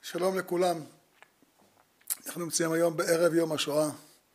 שלום לכולם. אנחנו נמצאים היום בערב יום השואה.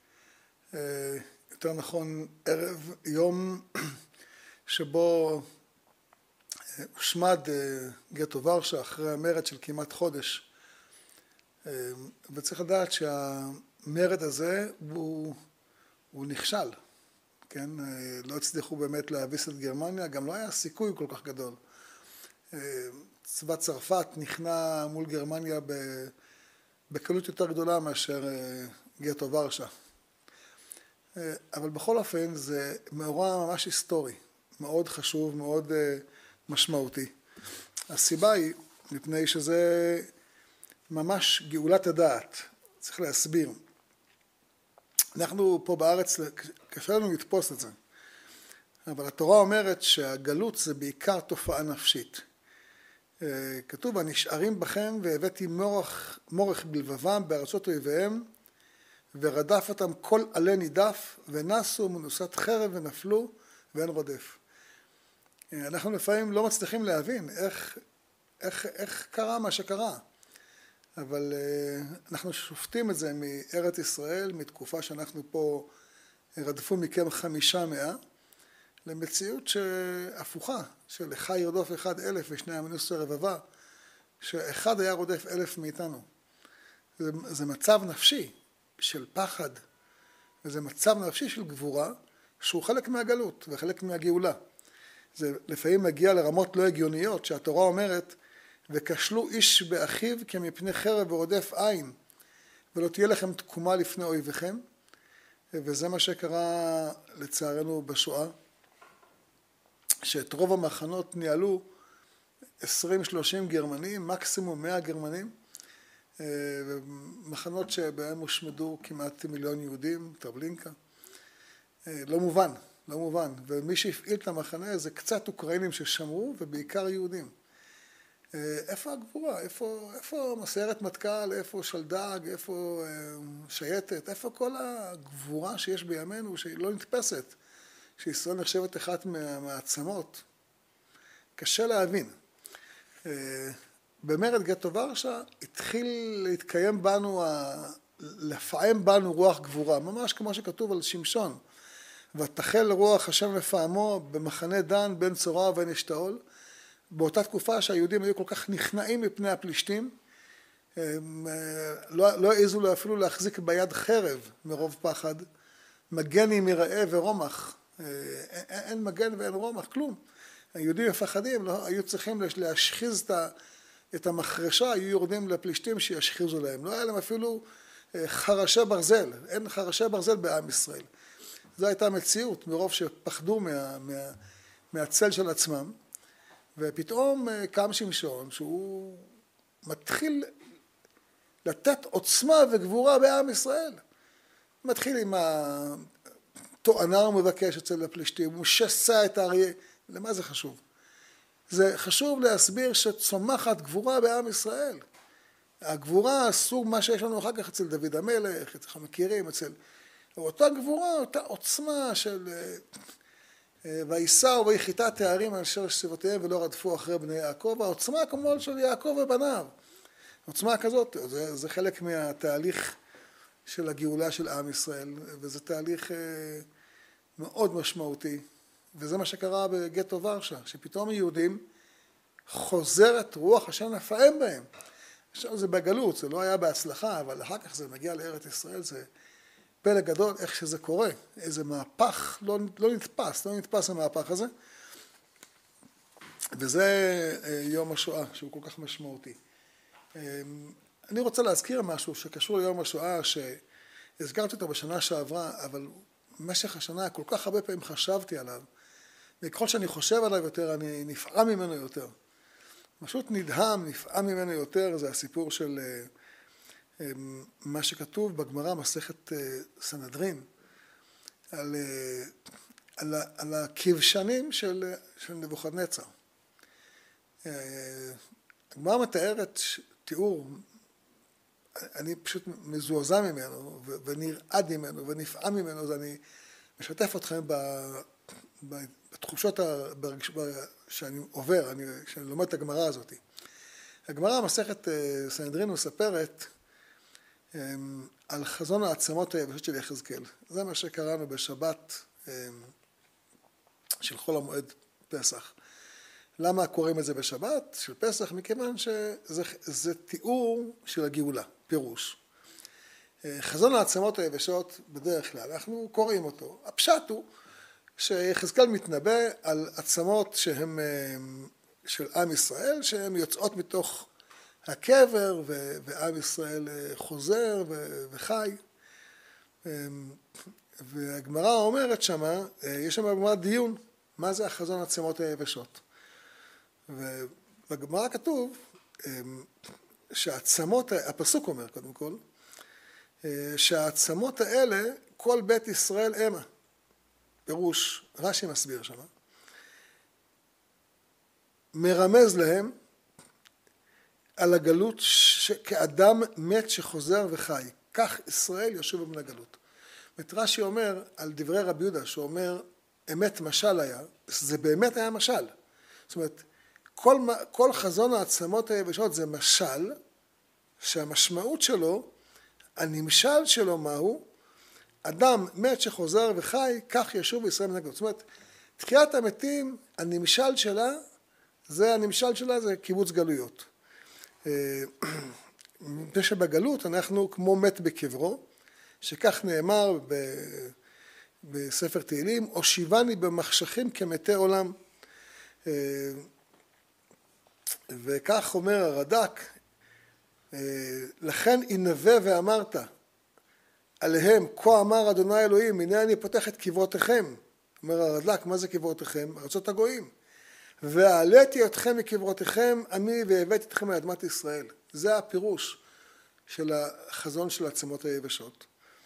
יותר נכון, ערב יום שבו הושמד גטו ורשה אחרי המרד של כמעט חודש. וצריך לדעת שהמרד הזה הוא נכשל. כן? לא הצליחו באמת להביס את גרמניה, גם לא היה סיכוי כל כך גדול. צבא צרפת נכנע מול גרמניה בקלות יותר גדולה מאשר גטו ורשה. אבל בכל אופן זה מאורע ממש היסטורי, מאוד חשוב, מאוד משמעותי. הסיבה היא מפני שזה ממש גאולת הדעת, צריך להסביר. אנחנו פה בארץ, קשה לנו לתפוס את זה, אבל התורה אומרת שהגלות זה בעיקר תופעה נפשית. כתוב, הנשארים בכם והבאתי מורך בלבבם בארצות אויביהם, ורדף אותם כל עלה נידף, ונסו מנוסת חרב ונפלו, ואין רודף. אנחנו לפעמים לא מצליחים להבין איך קרה מה שקרה, אבל אנחנו שופטים את זה מארץ ישראל, מתקופה שאנחנו פה רדפו מכם 500, למציאות שהפוכה, של אחד ירדוף 1,000 ושניים מנוסו רבבה, שאחד היה רודף 1,000 מאיתנו. זה מצב נפשי של פחד, וזה מצב נפשי של גבורה, שהוא חלק מהגלות וחלק מהגאולה. זה לפעמים מגיע לרמות לא הגיוניות, שהתורה אומרת, וכשלו איש באחיו כמפני חרב ורודף עין, ולא תהיה לכם תקומה לפני אויביכם, וזה מה שקרה לצערנו בשואה, שאת רוב המחנות ניהלו 20-30 גרמנים, מקסימום 100 גרמנים, מחנות שבהם הושמדו כמעט 1,000,000 יהודים, טרבלינקה. לא מובן, ומי שהפעיל את המחנה זה קצת אוקראינים ששמרו, ובעיקר יהודים. איפה הגבורה? איפה מסיירת מטכ"ל? איפה שלדג? איפה שייטת? איפה כל הגבורה שיש בימינו שהיא לא נתפסת? שישראל נחשבת אחת מהמעצמות? קשה להבין. במרד גטו ורשה התחיל להתקיים בנו, לפעם בנו רוח גבורה, ממש כמו שכתוב על שמשון. ותחל רוח השם לפעמו במחנה דן בין צורע ובין אשתאול. באותה תקופה שהיהודים היו כל כך נכנעים מפני הפלישתים, לא העזו אפילו להחזיק ביד חרב מרוב פחד, מגן אם יראה ורומח, אין מגן ואין רומח, כלום. היהודים מפחדים, לא, היו צריכים להשחיז את המחרשה, היו יורדים לפלישתים שישחיזו להם. לא היה להם אפילו חרשי ברזל, אין חרשי ברזל בעם ישראל. זו הייתה מציאות, מרוב שפחדו מהצל של עצמם. ופתאום קם שמשון שהוא מתחיל לתת עוצמה וגבורה בעם ישראל. מתחיל עם התואנה ומבקש אצל הפלישתים, הוא שסע את האריה. למה זה חשוב? זה חשוב להסביר שצומחת גבורה בעם ישראל. הגבורה סוג מה שיש לנו אחר כך אצל דוד המלך, אנחנו מכירים, אותה גבורה, אותה עוצמה של ויסעו ויחיתה תארים אשר סביבותיהם ולא רדפו אחרי בני יעקב. העוצמה כמו של יעקב ובניו. עוצמה כזאת, זה חלק מהתהליך של הגאולה של עם ישראל, וזה תהליך מאוד משמעותי. וזה מה שקרה בגטו ורשה, שפתאום יהודים חוזרת רוח השם לפעם בהם. עכשיו זה בגלות, זה לא היה בהצלחה, אבל אחר כך זה מגיע לארץ ישראל, זה פלא גדול איך שזה קורה. איזה מהפך לא נתפס המהפך הזה. וזה יום השואה, שהוא כל כך משמעותי. אני רוצה להזכיר משהו שקשור ליום השואה, שהזכרתי אותו בשנה שעברה, אבל במשך השנה כל כך הרבה פעמים חשבתי עליו, וככל שאני חושב עליו יותר, אני נפעם ממנו יותר. פשוט נפעם ממנו יותר, זה הסיפור של מה שכתוב בגמרא מסכת סנהדרין, על הכבשנים של נבוכדנצר. הגמרא מתארת תיאור, אני פשוט מזועזע ממנו, ונרעד ממנו, ונפעם ממנו, אז אני משתף אתכם בתחושות שאני עובר, כשאני לומד את הגמרא הזאת. הגמרא מסכת סנהדרין מספרת על חזון העצמות היבשות של יחזקאל. זה מה שקראנו בשבת של חול המועד פסח. למה קוראים את זה בשבת של פסח? מכיוון שזה תיאור של הגאולה, פירוש. חזון העצמות היבשות בדרך כלל, אנחנו קוראים אותו. הפשט הוא שיחזקאל מתנבא על עצמות שהן של עם ישראל, שהן יוצאות מתוך הקבר ועם ישראל חוזר וחי. והגמרא אומרת שמה, יש שם בגמרא דיון, מה זה החזון העצמות היבשות. ובגמרא כתוב שהעצמות, הפסוק אומר קודם כל, שהעצמות האלה כל בית ישראל המה. פירוש, רש"י מסביר שמה. מרמז להם על הגלות כאדם מת שחוזר וחי. כך ישראל ישוב מן הגלות. רש"י אומר על דברי רבי יהודה, שאומר אמת משל היה, זה באמת היה משל. זאת אומרת, כל חזון העצמות היבשות זה משל, שהמשמעות שלו, הנמשל שלו מהו, אדם מת שחוזר וחי, כך ישוב ישראל מן הגלות. זאת אומרת, תחיית המתים, הנמשל שלה זה קיבוץ גלויות. מפני שבגלות אנחנו כמו מת בקברו, שכך נאמר בספר תהילים, הושיבני במחשכים כמתי עולם. וכך אומר הרד"ק, לכן ינבא ואמרת עליהם, כה אמר אדוני אלוהים, הנה אני פותח את קברותיכם. אומר הרד"ק, מה זה קברותיכם? ארצות הגויים. ועליתי אתכם מקברותיכם עמי והבאתי אתכם מאדמת ישראל. זה הפירוש של החזון של העצמות היבשות.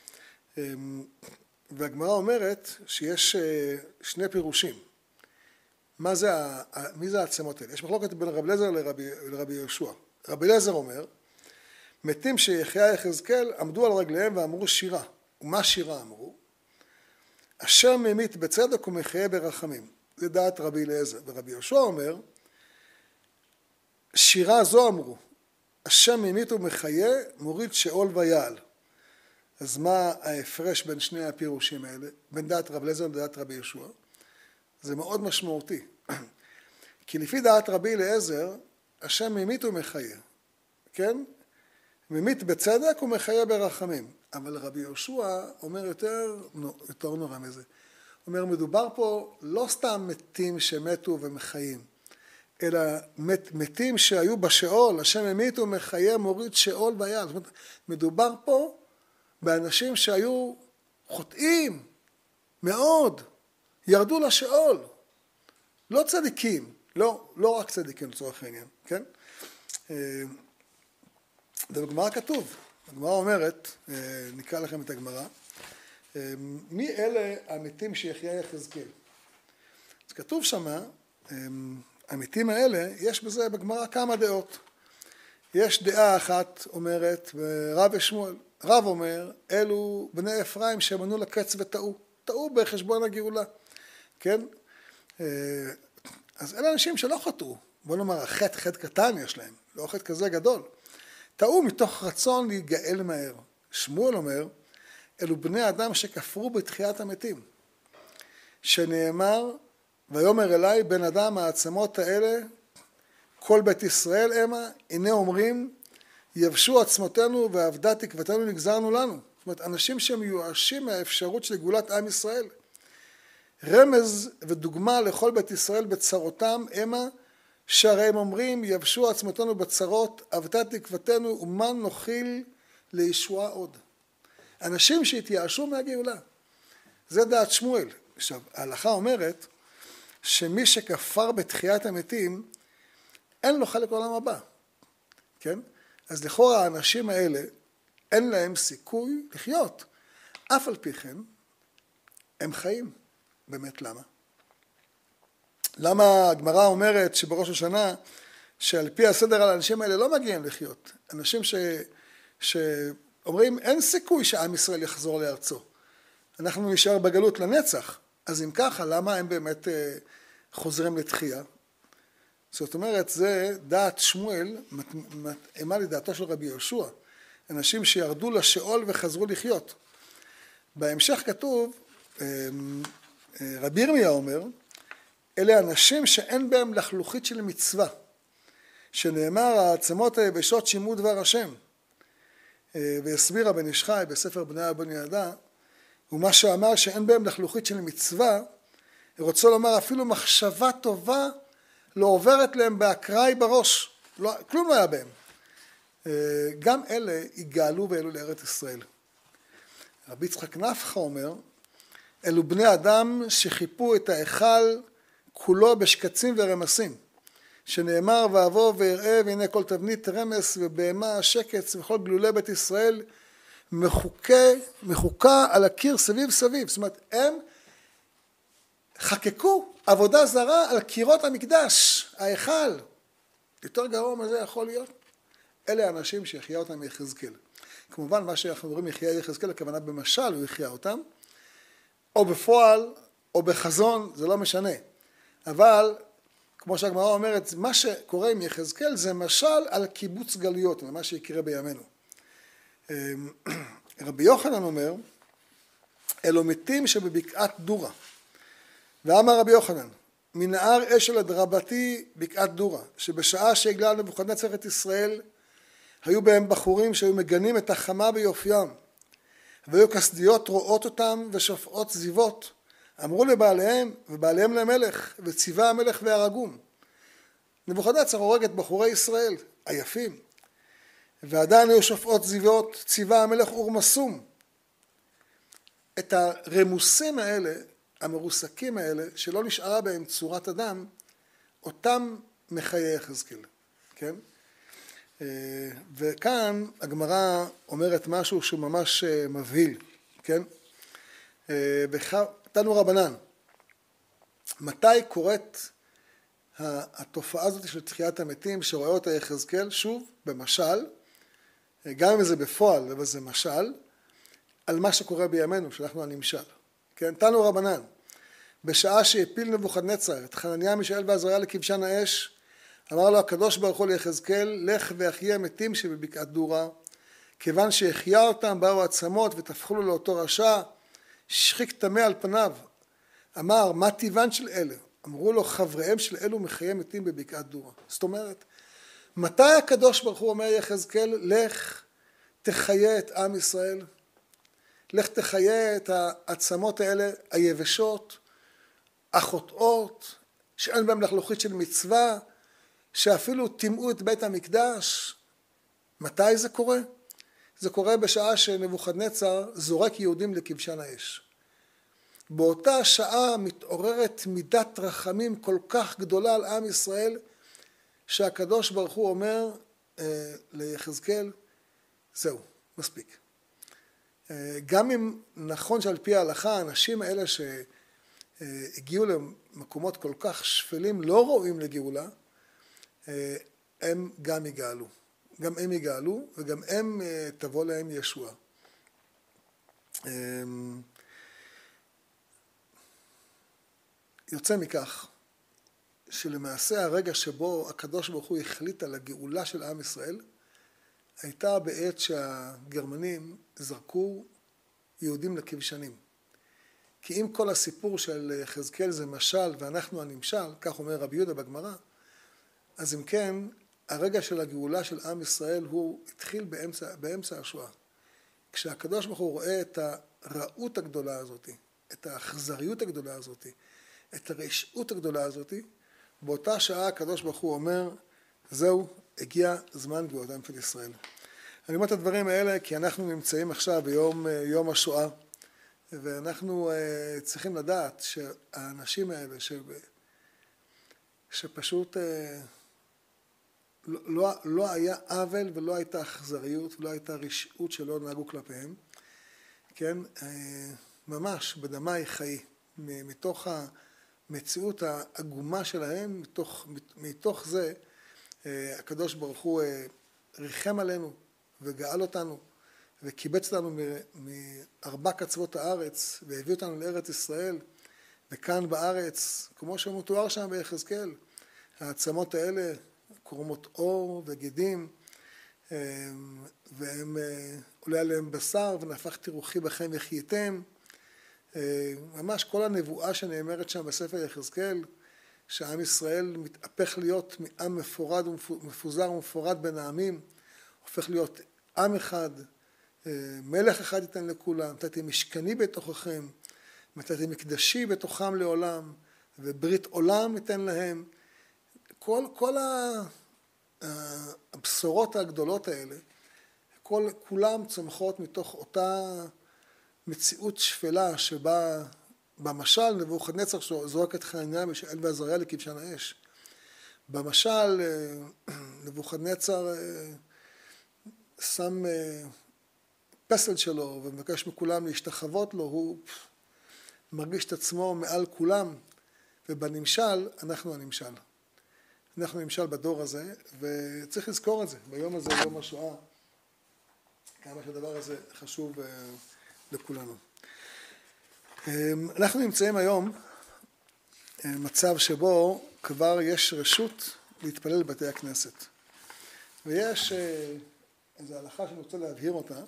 והגמרא אומרת שיש שני פירושים. מי זה העצמות האלה? יש מחלוקת בין רבי אליעזר לרבי יהושע. רבי אליעזר אומר, מתים שיחיה יחזקאל עמדו על רגליהם ואמרו שירה. ומה שירה אמרו? אשר ממית בצדק ומחיה ברחמים. זה דעת רבי אליעזר. ורבי יהושע אומר, שירה זו אמרו, אשר ממית ומחיה מוריד שאול ויעל. אז מה ההפרש בין שני הפירושים האלה? בין דעת רבי אליעזר לדעת רבי יהושע? זה מאוד משמעותי. כי לפי דעת רבי אליעזר, השם ממית ומחיה. כן? ממית בצדק ומחיה ברחמים. אבל רבי יהושע אומר יותר נורא מזה. אומר, מדובר פה לא סתם מתים שמתו ומחיים, אלא מתים שהיו בשאול, השם ממית ומחיה מוריד שאול ויעל. זאת אומרת, מדובר פה באנשים שהיו חוטאים מאוד, ירדו לשאול, לא צדיקים, לא רק צדיקים לצורך העניין, כן? ובגמרא כתוב, הגמרא אומרת, נקרא לכם את הגמרא, מי אלה המתים שיחיה יחזקאל? אז כתוב שמה, המתים האלה, יש בזה בגמרא כמה דעות. יש דעה אחת אומרת, רב ושמואל, רב אומר, אלו בני אפרים שמנו לקץ וטעו בחשבון הגאולה, כן? אז אלה אנשים שלא חטאו, בוא נאמר, חטא קטן יש להם, לא חטא כזה גדול. טעו מתוך רצון להיגאל מהר. שמואל אומר, אלו בני אדם שכפרו בתחיית המתים, שנאמר, ויאמר אליי בן אדם העצמות האלה, כל בית ישראל המה, הנה אומרים, יבשו עצמותינו ואבדה תקוותנו נגזרנו לנו. זאת אומרת, אנשים שמיואשים מהאפשרות של גאולת עם ישראל. רמז ודוגמה לכל בית ישראל בצרותם המה, שהרי הם אומרים, יבשו עצמותינו בצרות, אבדה תקוותנו ומה נוחיל לישועה עוד. אנשים שהתייאשו מהגאולה. זה דעת שמואל. עכשיו, ההלכה אומרת שמי שכפר בתחיית המתים, אין לו חלק לעולם הבא. כן? אז לכאורה האנשים האלה, אין להם סיכוי לחיות. אף על פי כן, הם חיים. באמת למה? למה הגמרא אומרת שבראש השנה, שעל פי הסדר על האנשים האלה לא מגיעים לחיות? אנשים שאומרים, אין סיכוי שעם ישראל יחזור לארצו. אנחנו נשאר בגלות לנצח. אז אם ככה, למה הם באמת חוזרים לתחייה? זאת אומרת, זה דעת שמואל, מתאימה לדעתו של רבי יהושע, אנשים שירדו לשאול וחזרו לחיות. בהמשך כתוב, רבי ירמיה אומר, אלה אנשים שאין בהם לחלוכית של מצווה, שנאמר העצמות היבשות שימו דבר השם, והסביר הבן איש חי בספר בני בן יהודה, ומה שאמר שאין בהם לחלוכית של מצווה, רוצה לומר אפילו מחשבה טובה לא עוברת להם באקראי בראש, לא, כלום לא היה בהם. גם אלה יגאלו ואלו לארץ ישראל. רבי יצחק נפחא אומר, אלו בני אדם שחיפו את ההיכל כולו בשקצים ורמסים, שנאמר ואבוא ואראה והנה כל תבנית רמס ובהמה שקץ וכל גלולי בית ישראל מחוקה על הקיר סביב סביב. זאת אומרת, הם חקקו עבודה זרה על קירות המקדש, ההיכל. יותר גרוע מזה יכול להיות. אלה האנשים שהחיה אותם יחזקאל. כמובן מה שאנחנו רואים יחיה יחזקאל, הכוונה במשל הוא יחיה אותם, או בפועל או בחזון, זה לא משנה. אבל כמו שהגמרא אומרת, מה שקורה עם יחזקאל זה משל על קיבוץ גלויות, מה שיקרה בימינו. רבי יוחנן אומר, אלו מתים שבבקעת דורה. ואמר רבי יוחנן, מנהר אשל עד רבתי בקעת דורה, שבשעה שהגלה נבוכדנצר את ישראל, היו בהם בחורים שהיו מגנים את החמה ביופיים, והיו כסדיות רואות אותם ושופעות זיוות, אמרו לבעליהם ובעליהם למלך, וציווה המלך והרגום. נבוכדנצר הורג את בחורי ישראל, היפים, ועדיין היו שופעות זיוות, ציווה המלך ורמסום. את הרמוסים האלה, המרוסקים האלה, שלא נשארה בהם צורת אדם, אותם מחיי יחזקאל, כן? וכאן הגמרא אומרת משהו שהוא ממש מבהיל, כן? תנו רבנן, מתי קורית התופעה הזאת של תחיית המתים שרואה אותה יחזקאל? שוב, במשל, גם אם זה בפועל וזה משל, על מה שקורה בימינו, שאנחנו הנמשל. כן? תנו רבנן, בשעה שהפיל נבוכדנצר את חנניה, מישאל ועזריה לכבשן האש, אמר לו הקדוש ברוך הוא ליחזקאל, לך ואחיה מתים שבבקעת דורה, כיוון שהחיה אותם באו עצמות ותפכו לו לאותו רשע, שחיק טמא על פניו. אמר, מה טבען של אלה? אמרו לו, חבריהם של אלו מחיי מתים בבקעת דורה. זאת אומרת, מתי הקדוש ברוך הוא אומר יחזקאל, לך תחיה את עם ישראל, לך תחיה את העצמות האלה היבשות, החוטאות, שאין בהם לחלוכית של מצווה, שאפילו טימאו את בית המקדש. מתי זה קורה? זה קורה בשעה שנבוכדנצר זורק יהודים לכבשן האש. באותה שעה מתעוררת מידת רחמים כל כך גדולה על עם ישראל, שהקדוש ברוך הוא אומר ליחזקאל, זהו, מספיק. גם אם נכון שעל פי ההלכה, האנשים האלה שהגיעו למקומות כל כך שפלים, לא ראויים לגאולה, הם גם יגאלו. גם הם יגאלו, וגם הם תבוא להם ישוע. יוצא מכך, שלמעשה הרגע שבו הקדוש ברוך הוא החליט על הגאולה של עם ישראל, הייתה בעת שהגרמנים זרקו יהודים לכבשנים. כי אם כל הסיפור של יחזקאל זה משל ואנחנו הנמשל, כך אומר רבי יהודה בגמרא, אז אם כן, הרגע של הגאולה של עם ישראל הוא התחיל באמצע השואה. כשהקדוש ברוך הוא רואה את הרעות הגדולה הזאת, את האכזריות הגדולה הזאת, את הרשעות הגדולה הזאת, באותה שעה הקדוש ברוך הוא אומר, זהו, הגיע זמן גאולתם של ישראל. אני אומר את הדברים האלה כי אנחנו נמצאים עכשיו ביום השואה, ואנחנו צריכים לדעת שהאנשים האלה שפשוט לא היה עוול ולא הייתה אכזריות ולא הייתה רשעות שלא נהגו כלפיהם, כן, ממש בדמי חיי, מתוך המציאות העגומה שלהם, מתוך זה הקדוש ברוך הוא ריחם עלינו וגאל אותנו וקיבץ אותנו מארבע קצוות הארץ והביא אותנו לארץ ישראל, וכאן בארץ, כמו שמתואר שם ביחזקאל, העצמות האלה קורמות אור וגידים, והם עולה עליהם בשר, ונהפכתי רוחי בכם וחייתם. ממש כל הנבואה שנאמרת שם בספר יחזקאל, שעם ישראל מתהפך להיות מעם מפוזר ומפורד בין העמים, הופך להיות עם אחד, מלך אחד ייתן לכולם, נתתי משכני בתוככם, נתתי מקדשי בתוכם לעולם, וברית עולם ייתן להם. כל הבשורות הגדולות האלה, כולם צומחות מתוך אותה מציאות שפלה שבה במשל נבוכדנצר זורק את חנניה מישאל ועזריה לכבשן האש. במשל נבוכדנצר שם פסל שלו ומבקש מכולם להשתחוות לו, הוא מרגיש את עצמו מעל כולם, ובנמשל אנחנו הנמשל. אנחנו נמשל בדור הזה, וצריך לזכור את זה, ביום הזה, יום השואה, כמה שהדבר הזה חשוב לכולנו. אנחנו נמצאים היום מצב שבו כבר יש רשות להתפלל בבתי הכנסת. ויש איזו הלכה שאני רוצה להבהיר אותה,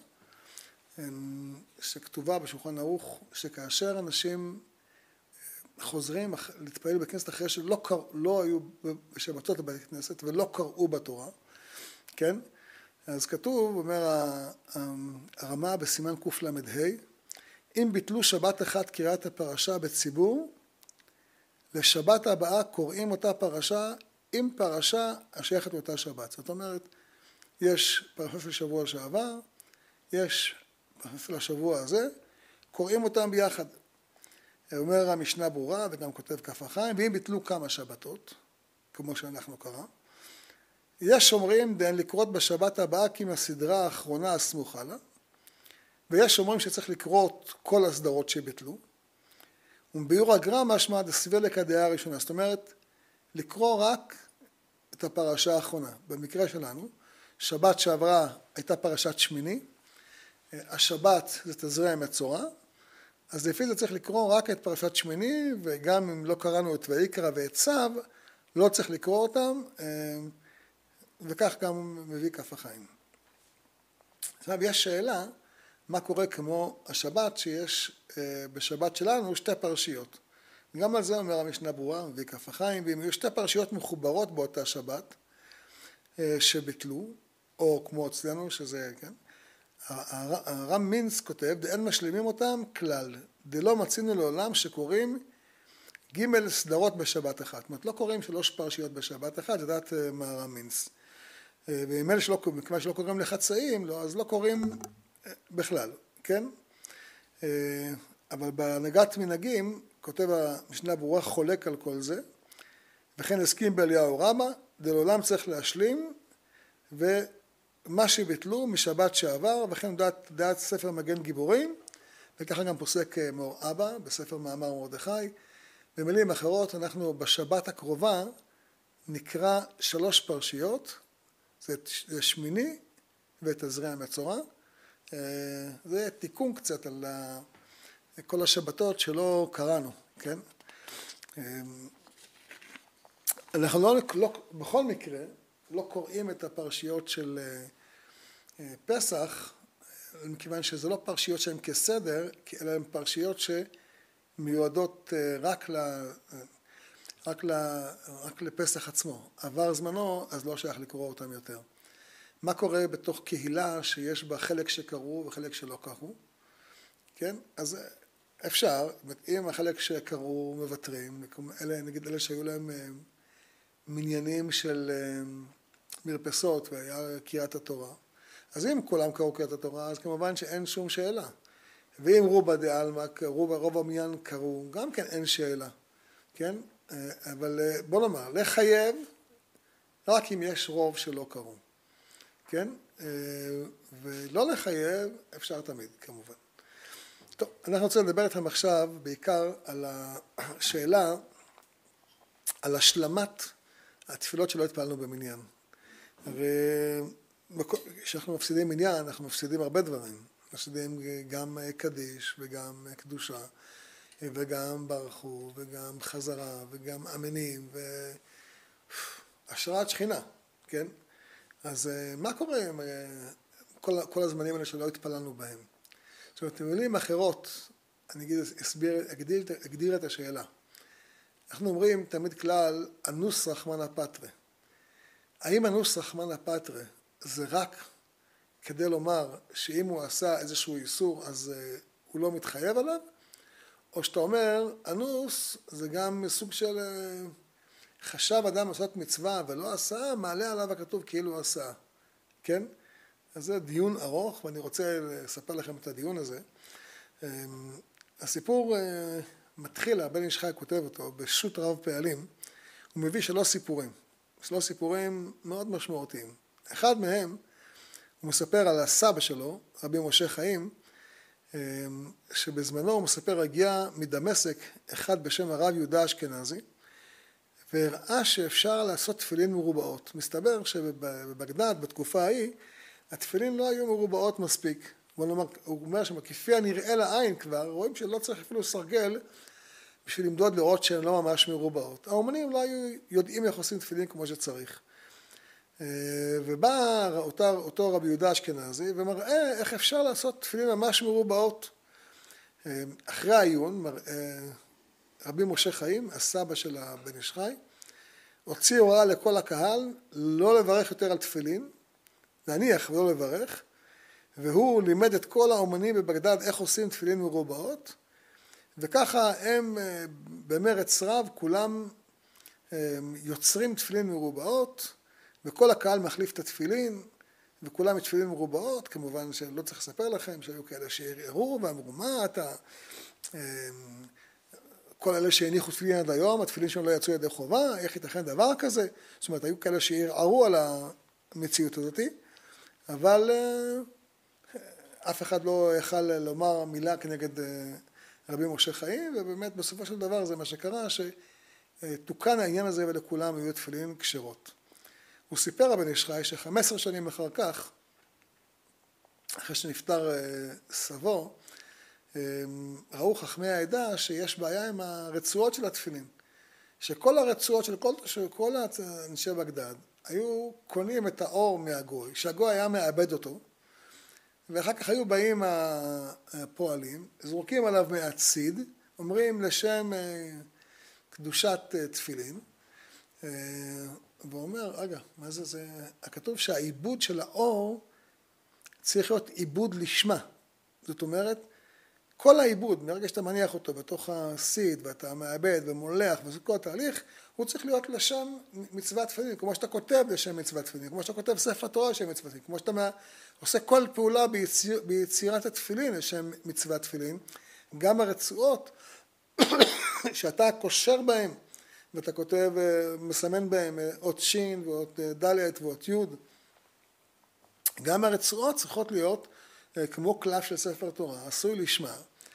שכתובה בשולחן ערוך, שכאשר אנשים חוזרים להתפלל בכנסת אחרי שלא היו בשבתות בבית כנסת ולא קראו בתורה, כן? אז כתוב, אומר הרמה בסימן קל"ה, אם ביטלו שבת אחת קריאת הפרשה בציבור, לשבת הבאה קוראים אותה פרשה עם פרשה השייכת לאותה שבת. זאת אומרת, יש פרשה של שבוע שעבר, יש פרשה של השבוע הזה, קוראים אותם ביחד. אומר המשנה ברורה, וגם כותב כף החיים, ואם ביטלו כמה שבתות, כמו שאנחנו קרא, יש אומרים דהן לקרות בשבת הבאה כי מהסדרה האחרונה הסמוכה לה, ויש אומרים שצריך לקרות כל הסדרות שביטלו, וביאור הגר"א משמע דסבילקא דעה הראשונה, זאת אומרת, לקרוא רק את הפרשה האחרונה. במקרה שלנו, שבת שעברה הייתה פרשת שמיני, השבת זה תזריע מצורע, אז לפי זה צריך לקרוא רק את פרשת שמיני, וגם אם לא קראנו את ויקרא ואת צו, לא צריך לקרוא אותם, וכך גם מביא כף החיים. עכשיו יש שאלה, מה קורה כמו השבת, שיש בשבת שלנו שתי פרשיות. גם על זה אומר המשנה ברורה, מביא כף החיים, ואם יהיו שתי פרשיות מחוברות באותה שבת, שביטלו, או כמו אצלנו, שזה, כן? הרם מינץ כותב, דאין משלימים אותם כלל, דלא מצינו לעולם שקוראים ג' סדרות בשבת אחת. זאת אומרת, לא קוראים 3 פרשיות בשבת אחת, לדעת מהרם מינץ. ומאלה מכיוון שלא קוראים לחצאים, לא, אז לא קוראים בכלל, כן? אבל בהנהגת מנהגים, כותב המשנה ברורה חולק על כל זה, וכן הסכים באליהו רבא, דלעולם צריך להשלים, ומה שביטלו משבת שעבר, וכן דעת ספר מגן גיבורים, וככה גם פוסק מאור אבא בספר מאמר מרדכי. במילים אחרות, אנחנו בשבת הקרובה נקרא 3 פרשיות, זה שמיני ותזריע מצורע. זה תיקון קצת על כל השבתות שלא קראנו, כן? אנחנו בכל מקרה לא קוראים את הפרשיות של פסח, מכיוון שזה לא פרשיות שהן כסדר, אלא הן פרשיות שמיועדות רק לפסח עצמו. עבר זמנו, אז לא שייך לקרוא אותם יותר. מה קורה בתוך קהילה שיש בה חלק שקראו וחלק שלא קראו? כן? אז אפשר, אם החלק שקראו מבטרים, נגיד אלה שהיו להם מניינים של מרפסות והיה קריאת התורה, אז אם כולם קראו קריאת התורה, אז כמובן שאין שום שאלה. ואם רובה דעלמא, רוב המניין קראו, גם כן אין שאלה. כן? אבל בוא נאמר, לחייב, רק אם יש רוב שלא קראו. כן? ולא לחייב, אפשר תמיד, כמובן. טוב, אנחנו רוצים לדבר איתכם עכשיו בעיקר על השאלה, על השלמת התפילות שלא התפעלנו במניין. הרי כשאנחנו מפסידים מניין, אנחנו מפסידים הרבה דברים. מפסידים גם קדיש וגם קדושה, וגם ברכו, וגם חזרה, וגם אמינים, השראת שכינה, כן? אז מה קורה עם כל הזמנים האלה שלא התפללנו בהם? זאת אומרת, במילים אחרות, אני אגדיר את השאלה. אנחנו אומרים תמיד כלל, אנוס רחמנא פטרי. האם אנוס רחמנא פטרי זה רק כדי לומר שאם הוא עשה איזשהו איסור אז הוא לא מתחייב עליו? או שאתה אומר, אנוס זה גם סוג של חשב אדם לעשות מצווה ולא עשה, מעלה עליו הכתוב כאילו הוא עשה. כן? אז זה דיון ארוך ואני רוצה לספר לכם את הדיון הזה. הסיפור מתחיל, הבן איש חי כותב אותו, בשו"ת רב פעלים, הוא מביא שלוש סיפורים מאוד משמעותיים. אחד מהם, הוא מספר על הסבא שלו, רבי משה חיים, שבזמנו הוא מספר הגיע מדמשק, אחד בשם הרב יהודה אשכנזי, והראה שאפשר לעשות תפילין מרובעות. מסתבר שבבגדד, בתקופה ההיא, התפילין לא היו מרובעות מספיק. הוא אומר שכפי הנראה לעין כבר, רואים שלא צריך אפילו סרגל בשביל למדוד לראות שהן לא ממש מרובעות. האומנים לא היו יודעים איך עושים תפילין כמו שצריך. ובא אותו רבי יהודה אשכנזי ומראה איך אפשר לעשות תפילין ממש מרובעות. אחרי העיון, רבי משה חיים, הסבא של הבן איש חי, הוציא הוראה לכל הקהל לא לברך יותר על תפילין, להניח ולא לברך, והוא לימד את כל האומנים בבגדד איך עושים תפילין מרובעות, וככה הם במרץ רב כולם יוצרים תפילין מרובעות, וכל הקהל מחליף את התפילין, וכולם את תפילין מרובעות, כמובן שלא צריך לספר לכם שהיו כאלה שערערו ואמרו מה אתה, כל אלה שהניחו תפילין עד היום, התפילין שלהם לא יצאו ידי חובה, איך ייתכן דבר כזה? זאת אומרת, היו כאלה שערערו על המציאות הזאת, אבל אף אחד לא יכל לומר מילה כנגד רבי משה חיים, ובאמת בסופו של דבר זה מה שקרה, שתוקן העניין הזה ולכולם היו תפילין כשרות. הוא סיפר הבן איש חי ש15 שנים אחר כך, אחרי שנפטר סבו, ראו חכמי העדה שיש בעיה עם הרצועות של התפילין. שכל הרצועות של כל אנשי בגדד היו קונים את האור מהגוי, שהגוי היה מאבד אותו, ואחר כך היו באים הפועלים, זורקים עליו מעט סיד, אומרים לשם קדושת תפילין, והוא אומר, רגע, מה זה? הכתוב שהעיבוד של האור צריך להיות עיבוד לשמה. זאת אומרת, כל העיבוד, מרגע שאתה מניח אותו בתוך הסיד, ואתה מאבד ומולח וזה כל התהליך, הוא צריך להיות לשם מצוות תפילין, כמו שאתה כותב לשם מצוות תפילין, כמו שאתה כותב ספר תורה לשם מצוות תפילין, כמו שאתה עושה כל פעולה ביצירת התפילין לשם מצוות תפילין, גם הרצועות שאתה קושר בהם, ואתה כותב, מסמן בהם אות שין ואות דלת ואות יוד, גם הרצועות צריכות להיות כמו קלף של ספר תורה, עשוי לשמה,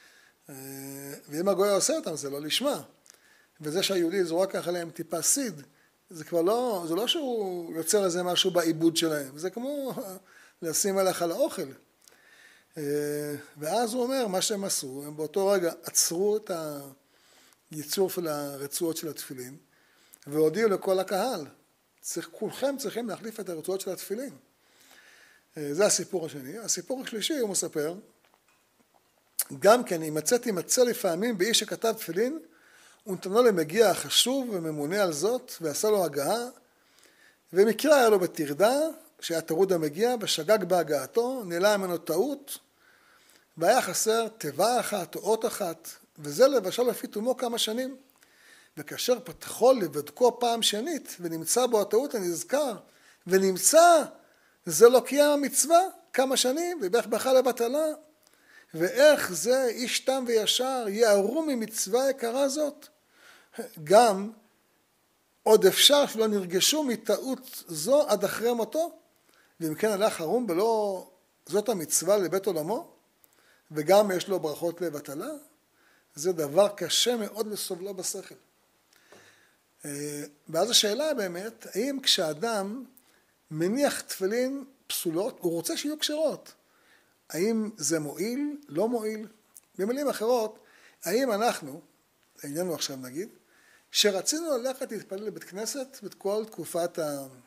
ואם הגוי עושה אותם זה לא לשמה, וזה שהיהודי זורק עליהם טיפה סיד, זה כבר לא, זה לא שהוא יוצר איזה משהו בעיבוד שלהם, זה כמו לשים עליך על האוכל. ואז הוא אומר, מה שהם עשו, הם באותו רגע עצרו את הייצור של הרצועות של התפילין, והודיעו לכל הקהל, כולכם צריכים להחליף את הרצועות של התפילין. זה הסיפור השני. הסיפור השלישי הוא מספר, גם כן מצא לפעמים באיש שכתב תפילין, ונתנו למגיע החשוב וממונה על זאת, ועשה לו הגעה, ומקרה היה לו בתרדה, שהיה טרוד המגיע, ושגג בהגעתו, נעלה ממנו טעות, והיה חסר תיבה אחת או אות אחת, וזה לבשל לפי תומו כמה שנים. וכאשר פתחו לבדקו פעם שנית, ונמצא בו הטעות הנזכר, ונמצא, זה לא קיים המצווה כמה שנים, ובאך בכה לבטלה. ואיך זה איש תם וישר יערו ממצווה יקרה זאת? גם עוד אפשר שלא נרגשו מטעות זו עד אחרי מותו, ואם כן הלך הרום בלא זאת המצווה לבית עולמו, וגם יש לו ברכות לבטלה, זה דבר קשה מאוד לסובלו בשכל. ואז השאלה באמת, האם כשאדם מניח תפילין פסולות, הוא רוצה שיהיו כשרות? האם זה מועיל? לא מועיל? במילים אחרות, האם אנחנו, העניינו עכשיו נגיד, שרצינו ללכת להתפלל לבית כנסת בכל תקופת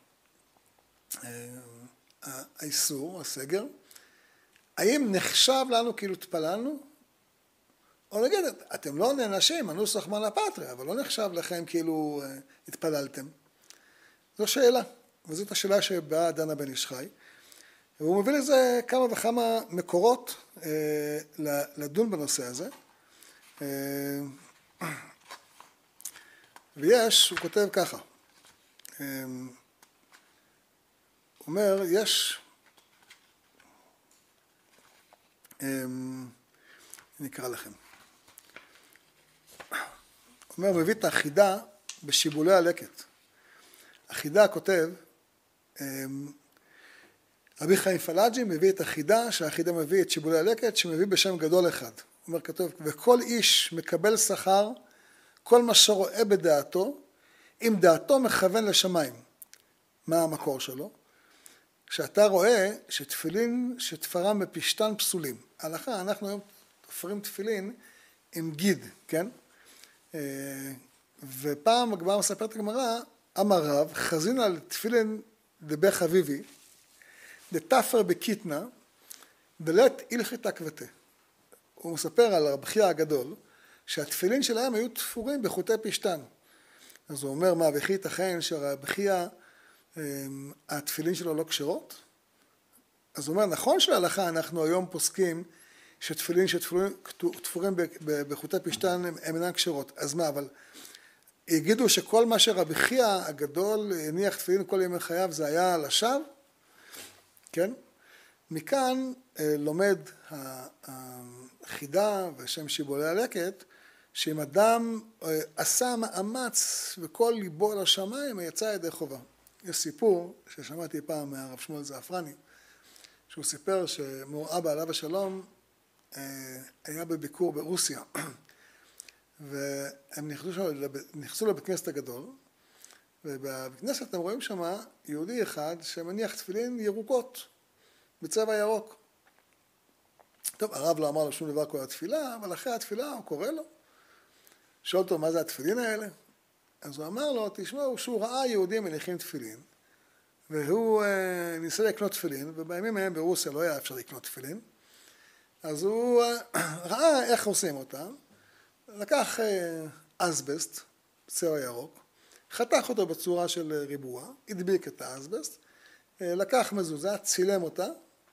האיסור, הסגר, האם נחשב לנו כאילו התפללנו? או נגיד, אתם לא נענשים, הנוסח מנה פטריה, אבל לא נחשב לכם כאילו התפללתם. זו שאלה, וזאת השאלה שבאה דנה בן איש חי. והוא מביא לזה כמה וכמה מקורות לדון בנושא הזה. ויש, הוא כותב ככה, הוא אומר, יש, נקרא לכם, הוא אומר, הוא מביא את החידה בשיבולי הלקט. החידה כותב, רבי חיים פלאג'י מביא את החידה, שהחידה מביא את שיבולי הלקט, שמביא בשם גדול אחד. הוא אומר, כתוב, וכל איש מקבל שכר, כל מה שרואה בדעתו, אם דעתו מכוון לשמיים. מה המקור שלו? כשאתה רואה שתפילין שתפרם בפשתן פסולים. הלכה, אנחנו היום תופרים תפילין עם גיד, כן? ופעם הגמרא מספרת הגמרא, אמר רב, חזין על תפילין דבי חביבי, דתפר בקיטנה, בלית הלכת עקבתה. הוא מספר על רבי חייא הגדול, שהתפילין שלהם היו תפורים בחוטי פשתן. אז הוא אומר, מה, וכי ייתכן שרבי חייא, התפילין שלו לא כשרות? אז הוא אומר, נכון שלהלכה אנחנו היום פוסקים שתפילין שתפורים בחוטי פשתן הם אינן כשרות. אז מה, אבל יגידו שכל מה שרבי חייא הגדול הניח תפילין כל ימי חייו זה היה לשווא? כן? מכאן לומד החידה בשם שיבולי הלקט, שאם אדם עשה מאמץ וכל ליבו על השמיים, יצא ידי חובה. יש סיפור ששמעתי פעם מהרב שמואל זעפרני, שהוא סיפר שמאבא עליו השלום היה בביקור ברוסיה, והם נכנסו לבית כנסת הגדול, ובבית כנסת אתם רואים שם יהודי אחד שמניח תפילין ירוקות, בצבע ירוק. טוב, הרב לא אמר לו שום דבר כל התפילה, אבל אחרי התפילה הוא קורא לו, שואל אותו מה זה התפילין האלה? אז הוא אמר לו, תשמעו, שהוא ראה יהודים מניחים תפילין, והוא ניסה לקנות תפילין, ובימים ההם ברוסיה לא היה אפשר לקנות תפילין, אז הוא ראה איך עושים אותם, לקח אסבסט, צבע ירוק, חתך אותו בצורה של ריבוע, הדביק את האסבסט, לקח מזוזה, צילם אותה,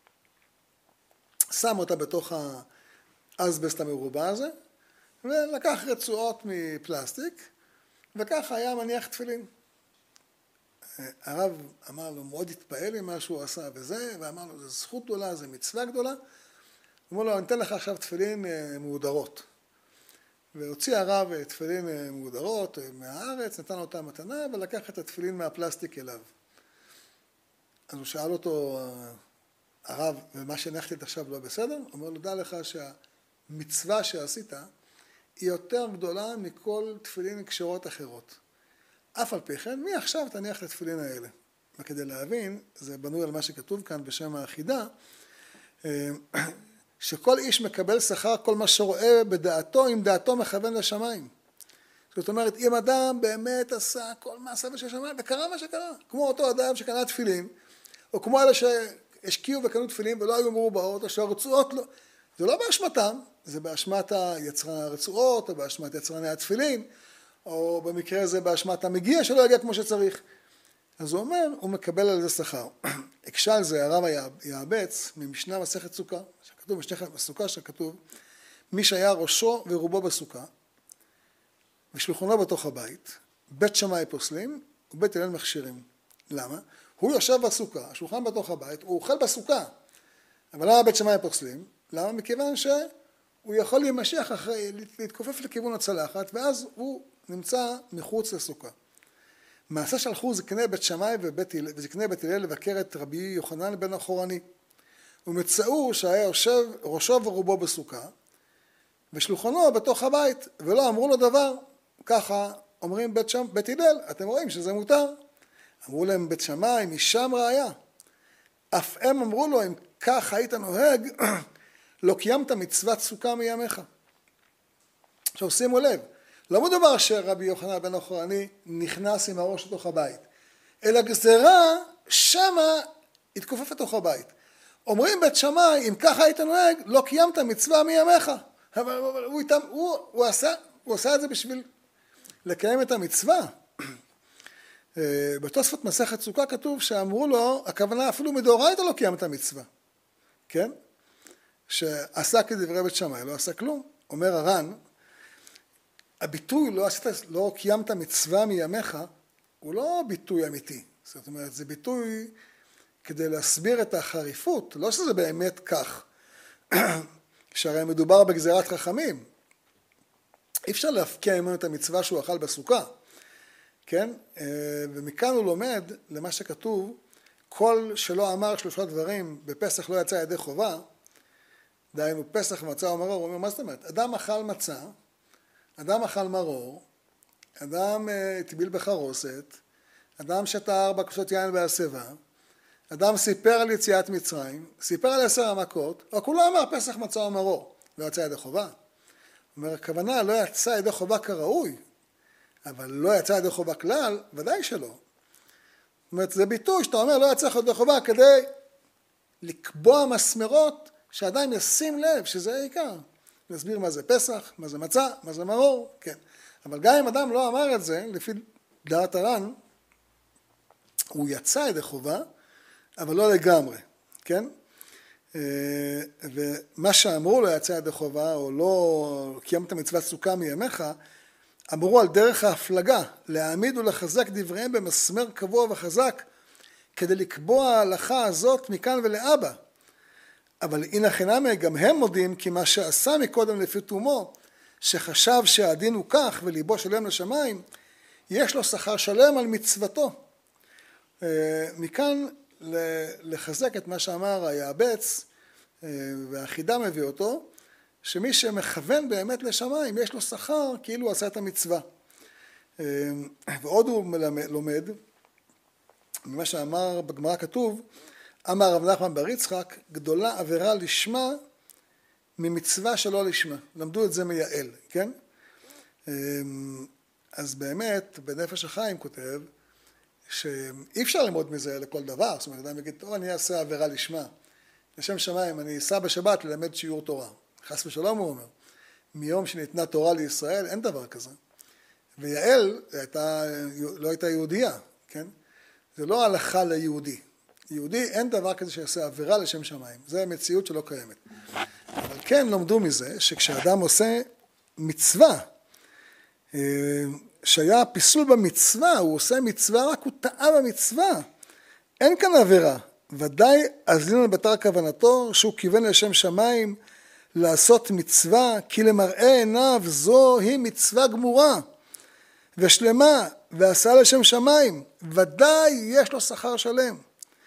שם אותה בתוך האסבסט המרובע הזה, ולקח רצועות מפלסטיק, וככה היה מניח תפילין. הרב אמר לו, מאוד התפעל עם מה שהוא עשה וזה, ואמר לו, זו זכות גדולה, זו מצווה גדולה. הוא אמר לו, אני אתן לך עכשיו תפילין מהודרות. והוציא הרב תפילין מהודרות מהארץ, נתן אותה מתנה, ולקח את התפילין מהפלסטיק אליו. אז הוא שאל אותו, הרב, ומה שהנחתי עכשיו לא בסדר? הוא אומר לו, דע לך שהמצווה שעשית היא יותר גדולה מכל תפילין כשרות אחרות. אף על פי כן, מי עכשיו תניח את התפילין האלה? וכדי להבין, זה בנוי על מה שכתוב כאן בשם האחידה, שכל איש מקבל שכר כל מה שרואה בדעתו, אם דעתו מכוון לשמיים. זאת אומרת, אם אדם באמת עשה כל מעשה בשביל שמיים, וקרה מה שקרה, כמו אותו אדם שקנה תפילין, או כמו אלה שהשקיעו וקנו תפילין ולא היו מרובעות, או שהרצועות לא, זה לא באשמתם, זה באשמת יצרן הרצועות, או באשמת יצרני התפילין, או במקרה הזה באשמת המגיע שלא יגיע כמו שצריך. אז הוא אומר, הוא מקבל על זה שכר. הקשה על זה הרב יעבץ ממשנה מסכת סוכה, שכתוב משנה בסוכה שכתוב, מי שהיה ראשו ורובו בסוכה, ושולחנו בתוך הבית, בית שמאי פוסלים, ובית הלל מכשירים. למה? הוא יושב בסוכה, השולחן בתוך הבית, הוא אוכל בסוכה. אבל למה בית שמאי פוסלים? למה? מכיוון שהוא יכול להימשך אחרי, להתכופף לכיוון הצלחת, ואז הוא נמצא מחוץ לסוכה. מעשה שלחו זקני בית שמאי וזקני בית הלל לבקר את רבי יוחנן בן החורני. ומצאו שהיה יושב ראשו ורובו בסוכה, ושולחנו בתוך הבית, ולא אמרו לו דבר. ככה אומרים בית הלל, אתם רואים שזה מותר. אמרו להם בית שמאי, משם ראיה. אף הם אמרו לו, אם כך היית נוהג, לא קיימת מצוות סוכה מימיך. עכשיו שימו לב, לא מדובר שרבי יוחנן בן החורני נכנס עם הראש לתוך הבית, אלא גזרה שמה התכופף לתוך הבית. אומרים בית שמאי, אם ככה היית נוהג, לא קיימת מצווה מימיך. אבל הוא עשה את זה בשביל לקיים את המצווה. בתוספות מסכת סוכה כתוב שאמרו לו, הכוונה אפילו מדאורייתא לא קיים את המצווה. כן? שעשה כדברי בית שמאי, לא עשה כלום. אומר הר"ן, הביטוי לא קיימת מצווה מימיך, הוא לא ביטוי אמיתי. זאת אומרת, זה ביטוי כדי להסביר את החריפות, לא שזה באמת כך, שהרי מדובר בגזירת חכמים. אי אפשר להפקיע ממנו את המצווה שהוא אכל בסוכה, כן? ומכאן הוא לומד למה שכתוב, כל שלא אמר 3 דברים בפסח לא יצא ידי חובה, דהיינו פסח ומצה ומרור, הוא אומר, מה זאת אומרת? אדם אכל מצה, אדם אכל מרור, אדם טביל בחרוסת, אדם שתה 4 כוסות יין בהסבה, אדם סיפר על יציאת מצרים, סיפר על 10 המכות, רק הוא לא אמר פסח מצה ומרור, לא יצא ידי חובה. אומר, הכוונה לא יצא ידי חובה כראוי, אבל לא יצא ידי חובה כלל, ודאי שלא. זאת אומרת, זה ביטוי שאתה אומר לא יצא ידי חובה כדי לקבוע מסמרות שאדם ישים לב שזה העיקר. להסביר מה זה פסח, מה זה מצה, מה זה מרור, כן. אבל גם אם אדם לא אמר את זה, לפי דעת הר"ן, הוא יצא ידי חובה, אבל לא לגמרי, כן? ומה שאמרו לו יצא ידי חובה, או לא קיימת מצוות סוכה מימיך, אמרו על דרך ההפלגה, להעמיד ולחזק דבריהם במסמר קבוע וחזק, כדי לקבוע ההלכה הזאת מכאן ולאבא. אבל הנה חינמי, גם הם מודים כי מה שעשה מקודם לפי תומו, שחשב שהדין הוא כך וליבו שלם לשמיים, יש לו שכר שלם על מצוותו. מכאן לחזק את מה שאמר היעבץ, והחידה מביא אותו, שמי שמכוון באמת לשמיים, יש לו שכר כאילו הוא עשה את המצווה. ועוד הוא לומד, ממה שאמר בגמרא כתוב, אמר רב נחמן בר יצחק, גדולה עבירה לשמה ממצווה שלא לשמה. למדו את זה מיעל, כן? אז באמת, בנפש החיים כותב, שאי אפשר ללמוד מזה לכל דבר. זאת אומרת, אדם יגיד, טוב, אני אעשה עבירה לשמה. לשם שמיים, אני אסע בשבת ללמד שיעור תורה. חס ושלום הוא אומר. מיום שניתנה תורה לישראל, אין דבר כזה. ויעל לא הייתה יהודייה, כן? זה לא הלכה ליהודי. יהודי אין דבר כזה שיעשה עבירה לשם שמיים. זה מציאות שלא קיימת. אבל כן לומדו מזה שכשאדם עושה מצווה, שהיה פיסול במצווה, הוא עושה מצווה, רק הוא טעה במצווה. אין כאן עבירה. ודאי אזלין בתר כוונתו שהוא כיוון לשם שמיים לעשות מצווה, כי למראה עיניו זו היא מצווה גמורה ושלמה, ועשה לשם שמיים. ודאי יש לו שכר שלם.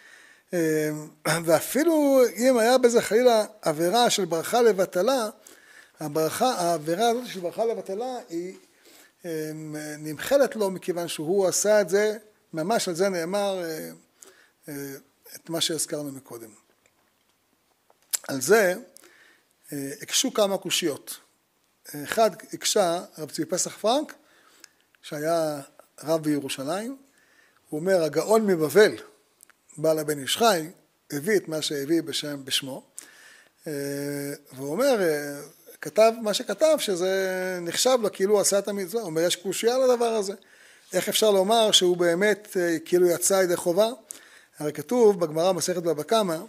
ואפילו אם היה בזה חלילה עבירה של ברכה לבטלה, העבירה הזאת של ברכה לבטלה היא נמחלת לו מכיוון שהוא עשה את זה, ממש על זה נאמר את מה שהזכרנו מקודם. על זה הקשו כמה קושיות. אחד הקשה רב צבי פסח פרנק, שהיה רב בירושלים, הוא אומר, הגאון מבבל, בעל הבן איש חי, הביא את מה שהביא בשמו, והוא אומר, כתב מה שכתב, שזה נחשב לו כאילו הוא עשה את המצווה. הוא אומר, יש קושייה לדבר הזה. איך אפשר לומר שהוא באמת כאילו יצא ידי חובה? הרי כתוב בגמרא מסכת בבא קמא,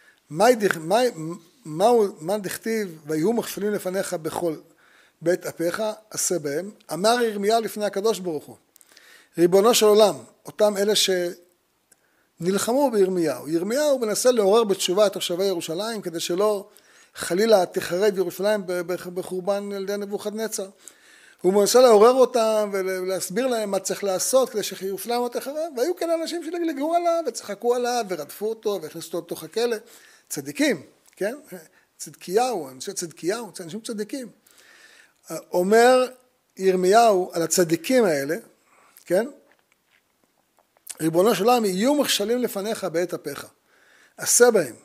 מה דכתיב, ויהיו מכשולים לפניך בכל בית אפיך, עשה בהם, אמר ירמיה לפני הקדוש ברוך הוא, ריבונו של עולם, אותם אלה שנלחמו בירמיהו. ירמיהו מנסה לעורר בתשובה את תושבי ירושלים, כדי שלא חלילה תחרב ירושלים בחורבן ילדי נבוכדנצר. הוא מנסה לעורר אותם ולהסביר להם מה צריך לעשות כדי שירושלים לא תחרב, והיו כאלה אנשים שלגלגו עליו וצחקו עליו ורדפו אותו והכניסו אותו לתוך הכלא. צדיקים, כן? צדקיהו, אנשי צדקיהו, אנשים צדיקים. אומר ירמיהו על הצדיקים האלה, כן? ריבונו של עולם, יהיו מכשלים לפניך בעת אפיך, עשה בהם.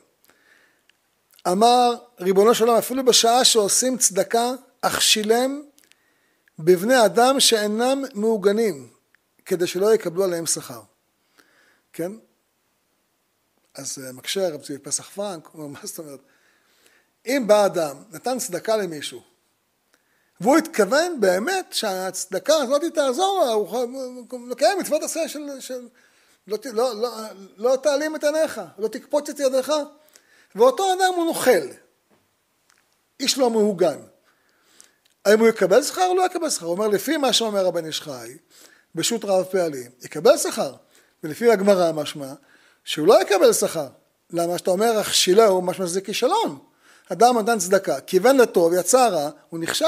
אמר ריבונו של עולם, אפילו בשעה שעושים צדקה, אכשילם בבני אדם שאינם מעוגנים, כדי שלא יקבלו עליהם שכר. כן? אז מקשר רב צבי פסח פרנק, הוא אומר, מה זאת אומרת? אם בא אדם, נתן צדקה למישהו, והוא התכוון באמת שהצדקה הזאת תעזור לה, הוא לקיים מצוות עשה של לא תעלים את עיניך, לא תקפוץ את ידיך, ואותו אדם הוא נוכל, איש לא מעוגן. האם הוא יקבל שכר או לא יקבל שכר? הוא אומר, לפי מה שאומר רבן איש חי, בשו"ת רב פעלים, יקבל שכר, ולפי הגמרא משמע, שהוא לא יקבל שכר. למה שאתה אומר, הכשילהו, משמע שזה כישלון. אדם נתן צדקה, כיוון לטוב, יצא רע, הוא נכשל.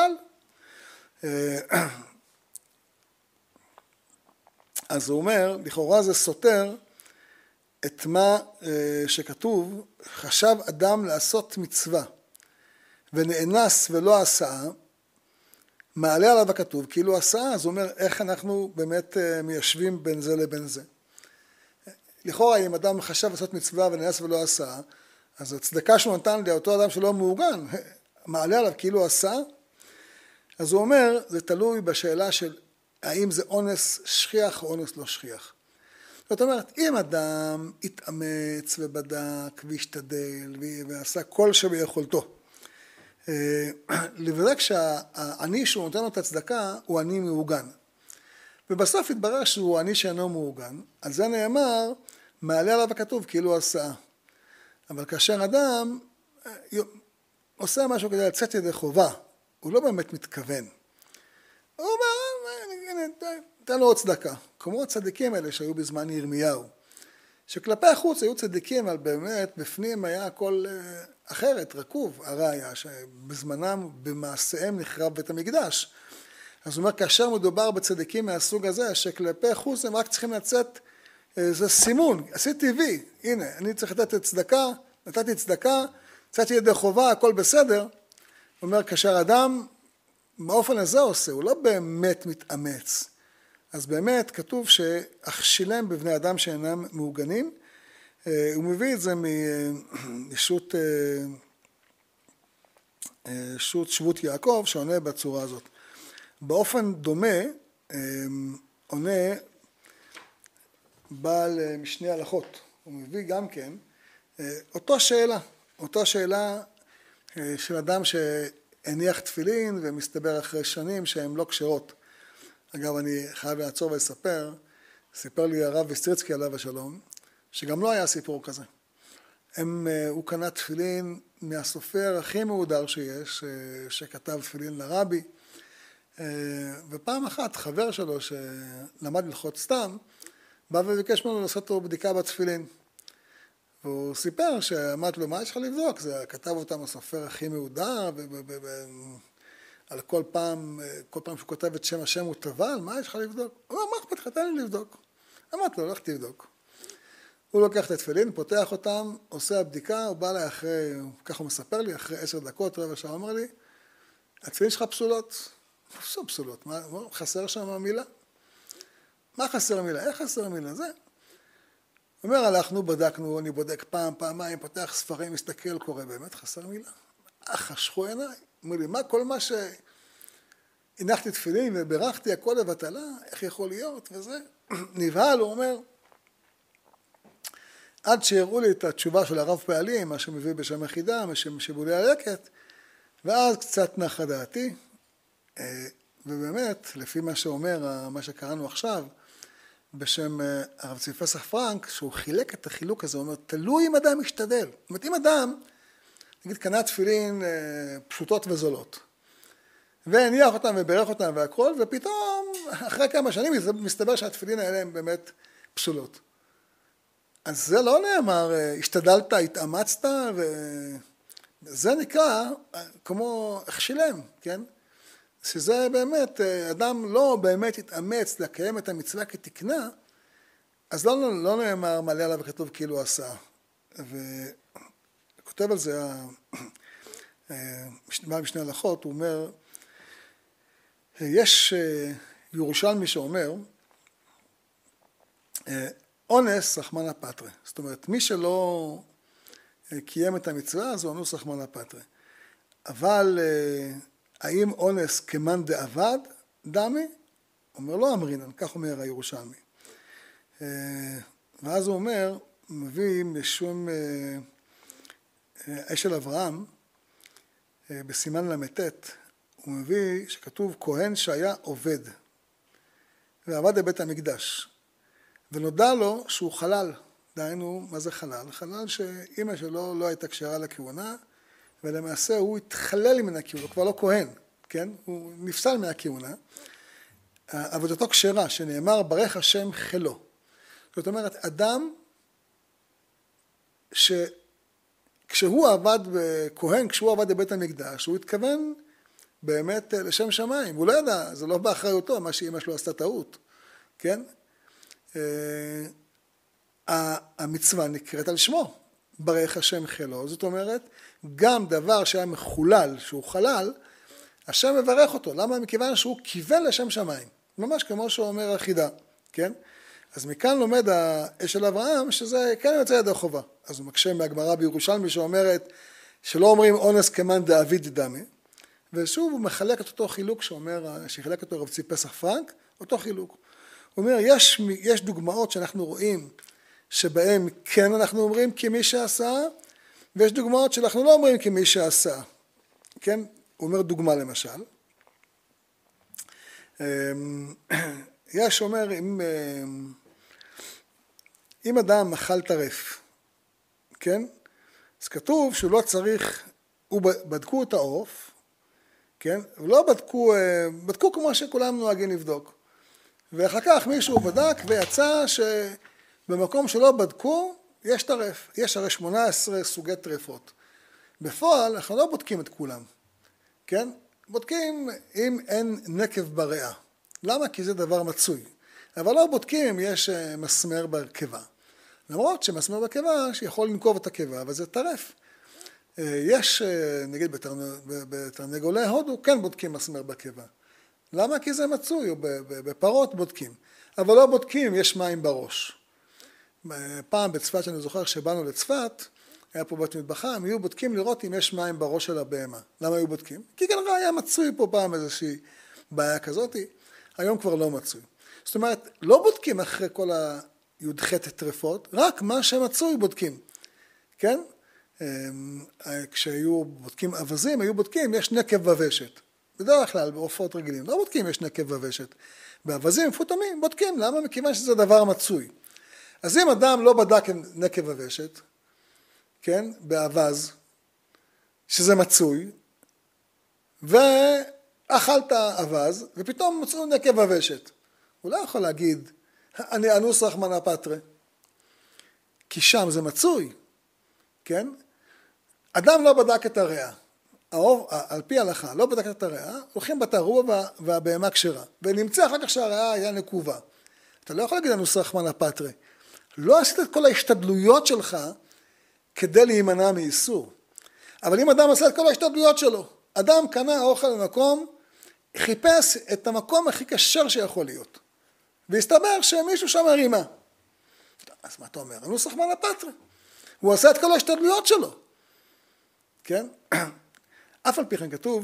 אז הוא אומר, לכאורה זה סותר את מה שכתוב, חשב אדם לעשות מצווה, ונאנס ולא עשה, מעלה עליו הכתוב, כאילו עשה, אז הוא אומר, איך אנחנו באמת מיישבים בין זה לבין זה. לכאורה, אם אדם חשב לעשות מצווה ונאנס ולא עשה, אז הצדקה שהוא נתן לאותו אדם שלא מעוגן, מעלה עליו כאילו עשה, אז הוא אומר, זה תלוי בשאלה של האם זה אונס שכיח או אונס לא שכיח. זאת אומרת, אם אדם התאמץ ובדק והשתדל ועשה כל שביכולתו, לבדק שהעני שהוא נותן לו את הצדקה הוא עני מעוגן. ובסוף התברר שהוא עני שאינו מעוגן, על זה נאמר, מעלה עליו הכתוב כאילו עשה. אבל כאשר אדם עושה משהו כדי לצאת ידי חובה, הוא לא באמת מתכוון. הוא אומר, תן לו עוד צדקה. כמו הצדיקים האלה שהיו בזמן ירמיהו, שכלפי החוץ היו צדיקים, אבל באמת בפנים היה הכל אחרת, רקוב. הראיה שבזמנם, במעשיהם נחרב בית המקדש. אז הוא אומר, כאשר מדובר בצדיקים מהסוג הזה, שכלפי חוץ הם רק צריכים לצאת, זה סימון, עשיתי וי, הנה, אני צריך לתת צדקה, נתתי צדקה, יצאתי ידי חובה, הכל בסדר. הוא אומר, כאשר אדם באופן הזה עושה, הוא לא באמת מתאמץ. אז באמת כתוב שהכשילם בבני אדם שאינם מעוגנים, הוא מביא את זה משו"ת שבות יעקב, שעונה בצורה הזאת. באופן דומה, עונה בעל משנה הלכות, הוא מביא גם כן, אותה שאלה של אדם שהניח תפילין ומסתבר אחרי שנים שהן לא כשרות. אגב, אני חייב לעצור ולספר, סיפר לי הרב ויסטריצקי עליו השלום, שגם לא היה סיפור כזה. הוא קנה תפילין מהסופר הכי מהודר שיש, שכתב תפילין לרבי, ופעם אחת חבר שלו שלמד הלכות סתם, בא וביקש ממנו לעשות לו בדיקה בתפילין. והוא סיפר שאמרת לו, מה יש לך לבדוק? זה כתב אותם הסופר הכי מהודר, על כל פעם שהוא כותב את שם השם הוא טבל, מה יש לך לבדוק? הוא אומר, מה אכפת לך? תן לי לבדוק. אמרתי לו, לך תבדוק. הוא לוקח את התפילין, פותח אותם, עושה הבדיקה, הוא בא אליי אחרי, ככה הוא מספר לי, אחרי 10 דקות, רבע שעה, אומר לי, התפילין שלך פסולות. פסולות, מה, חסר שם המילה? מה חסר המילה? איך חסר המילה? זה. הוא אומר, הלכנו, בדקנו, אני בודק פעם, פעמיים, פותח ספרים, מסתכל, קורא, באמת חסר מילה. חשכו עיניי. אומר לי, מה כל מה שהנחתי תפילין וברכתי הכל לבטלה, איך יכול להיות? וזה נבהל, הוא אומר, עד שהראו לי את התשובה של הרב פעלים, מה שמביא בשם יחידה, שיבולי הלקט, ואז קצת נחה דעתי, ובאמת, לפי מה שאומר, מה שקראנו עכשיו, בשם הרב צבי פסח פרנק, שהוא חילק את החילוק הזה, הוא אומר, תלוי אם אדם משתדל. זאת אומרת, אם אדם, נגיד, קנה תפילין פשוטות וזולות, והניח אותם וברך אותם והכל, ופתאום, אחרי כמה שנים, מסתבר שהתפילין האלה הן באמת פסולות. אז זה לא נאמר, השתדלת, התאמצת, וזה נקרא כמו הכשילם, כן? שזה באמת, אדם לא באמת התאמץ לקיים את המצווה כתקנה, אז לא נאמר מלא עליו וכתוב כאילו עשה. וכותב על זה, משנה הלכות, הוא אומר, יש ירושלמי שאומר, אונס רחמנא פטרי. זאת אומרת, מי שלא קיים את המצווה, אז הוא אנוס רחמנא פטרי. אבל האם אונס כמאן דאבד? דמי? אומר לא אמרינן, כך אומר הירושלמי. ואז הוא אומר, מביא משום אשל אברהם, בסימן למתת, הוא מביא שכתוב כהן שהיה עובד, ועבד בבית המקדש, ונודע לו שהוא חלל. דהיינו, מה זה חלל? חלל שאמא שלו לא הייתה כשרה לכהונה, ולמעשה הוא התחלל מן הכהונה, הוא כבר לא כהן, כן? הוא נפסל מהכהונה. עבודתו כשרה, שנאמר ברך השם חילו. זאת אומרת, אדם שכשהוא עבד בכהן, כשהוא עבד בבית המקדש, הוא התכוון באמת לשם שמיים. הוא לא ידע, זה לא באחריותו, מה שאמא שלו עשתה טעות, כן? המצווה נקראת על שמו, ברך השם חילו. זאת אומרת, גם דבר שהיה מחולל, שהוא חלל, השם מברך אותו. למה? מכיוון שהוא כיוון לשם שמיים. ממש כמו שאומר החידה, כן? אז מכאן לומד אשל אברהם שזה כן יוצא ידי חובה. אז הוא מקשה מהגמרא בירושלמי שאומרת שלא אומרים אונס כמן דאביד דמי, ושוב הוא מחלק את אותו חילוק שחילק אותו רב צבי פסח פרנק, אותו חילוק. הוא אומר, יש דוגמאות שאנחנו רואים שבהם כן אנחנו אומרים כמי שעשה, ויש דוגמאות שאנחנו לא אומרים כמי שעשה. כן? הוא אומר דוגמה למשל. יש אומר, אם אדם אכל טרף, כן? אז כתוב שהוא לא צריך, בדקו את העוף, כן? ולא בדקו כמו שכולם נוהגים לבדוק. ואחר כך מישהו בדק ויצא שבמקום שלא בדקו, יש טרף. יש הרי 18 סוגי טרפות. בפועל, אנחנו לא בודקים את כולם, כן? בודקים אם אין נקב בריאה. למה? כי זה דבר מצוי. אבל לא בודקים אם יש מסמר בקיבה. למרות שמסמר בקיבה שיכול לנקוב את הקיבה, אבל זה טרף. יש, נגיד בתרנגולי הודו, כן בודקים מסמר בקיבה. למה? כי זה מצוי, או בפרות בודקים. אבל לא בודקים, יש מים בראש. פעם בצפת, שאני זוכר שבאנו לצפת, היה פה בית מטבחה, הם היו בודקים לראות אם יש מים בראש של הבהמה. למה היו בודקים? כי כנראה היה מצוי פה פעם איזושהי בעיה כזאת, היום כבר לא מצוי. זאת אומרת, לא בודקים אחרי כל הי"ח טרפות, רק מה שמצוי בודקים. כן? כשהיו בודקים אבזים, היו בודקים, יש נקב ווושת. בדרך כלל, בעופות רגילים, לא בודקים, יש נקב ווושת. באבזים מפותמים, בודקים. למה? מכיוון שזה דבר מצוי. אז אם אדם לא בדק נקב ווושת, כן, באבז, שזה מצוי, ואכלת אבז, ופתאום מצאו נקב ווושת. הוא לא יכול להגיד, אני אנוס רחמנא פטרי, כי שם זה מצוי, כן? אדם לא בדק את הריאה, על פי ההלכה, לא בדק את הריאה, הולכים בתרוע והבהמה כשרה, ונמצא אחר כך שהריאה היה נקובה. אתה לא יכול להגיד אנוס רחמנא פטרי. לא עשית את כל ההשתדלויות שלך כדי להימנע מאיסור. אבל אם אדם עשה את כל ההשתדלויות שלו, אדם קנה אוכל במקום, חיפש את המקום הכי כשר שיכול להיות. והסתבר שמישהו שם רימה. אז מה אתה אומר? אנוס רחמנא פטרי. הוא עשה את כל ההשתדלויות שלו. כן? אף על פי כן כתוב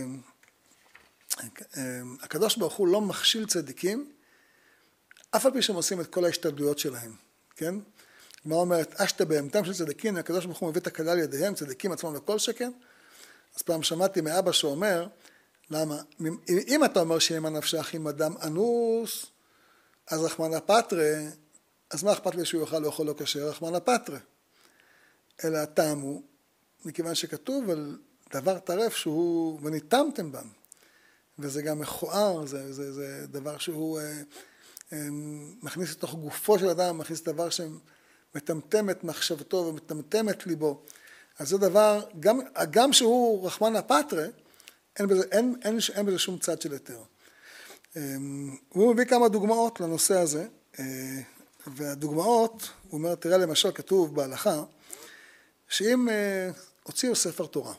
שהקדוש ברוך הוא לא מכשיל צדיקים, אף על פי שהם עושים את כל ההשתדלויות שלהם. כן? מה אומרת? אשתה בהמתם של צדיקים, הקדוש ברוך הוא מביא את הקלה לידיהם, צדיקים עצמם לכל שכן. אז פעם שמעתי מאבא שאומר, למה? אם אתה אומר שאימה נפשך עם אדם אנוס, אז רחמנא פטרי, אז מה אכפת לי שהוא יאכל לאכול לא כשר? רחמנא פטרי. אלא הטעם הוא, מכיוון שכתוב על דבר טרף שהוא, וניתמתם בם, וזה גם מכוער, זה דבר שהוא מכניס לתוך גופו של אדם, מכניס דבר שמטמטם את מחשבתו ומטמטם את ליבו. אז זה דבר, גם שהוא רחמנא פטרי, אין בזה שום צד של היתר. הוא מביא כמה דוגמאות לנושא הזה, והדוגמאות, הוא אומר, תראה למשל כתוב בהלכה, שאם הוציאו ספר תורה,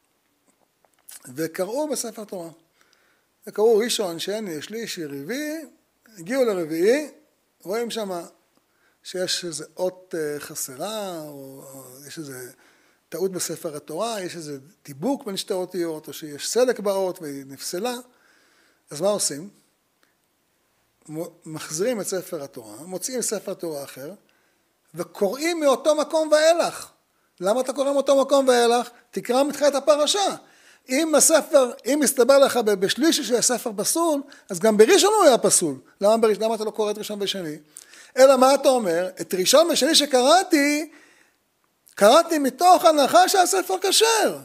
וקראו בספר תורה, וקראו ראשון, שני, שלישי, רביעי, הגיעו לרביעי, רואים שם שיש איזו אות חסרה, או יש איזו טעות בספר התורה, יש איזה דיבוק בין שתי אותיות, או שיש סדק באות והיא נפסלה, אז מה עושים? מחזירים את ספר התורה, מוציאים ספר תורה אחר, וקוראים מאותו מקום ואילך. למה אתה קורא מאותו מקום ואילך? תקרא מתחילת הפרשה. אם מסתבר לך בשלישי שהספר פסול, אז גם בראשון הוא היה פסול. למה אתה לא קורא את ראשון ושני? אלא מה אתה אומר? את ראשון ושני שקראתי, קראתי מתוך הנחה שהספר כשר.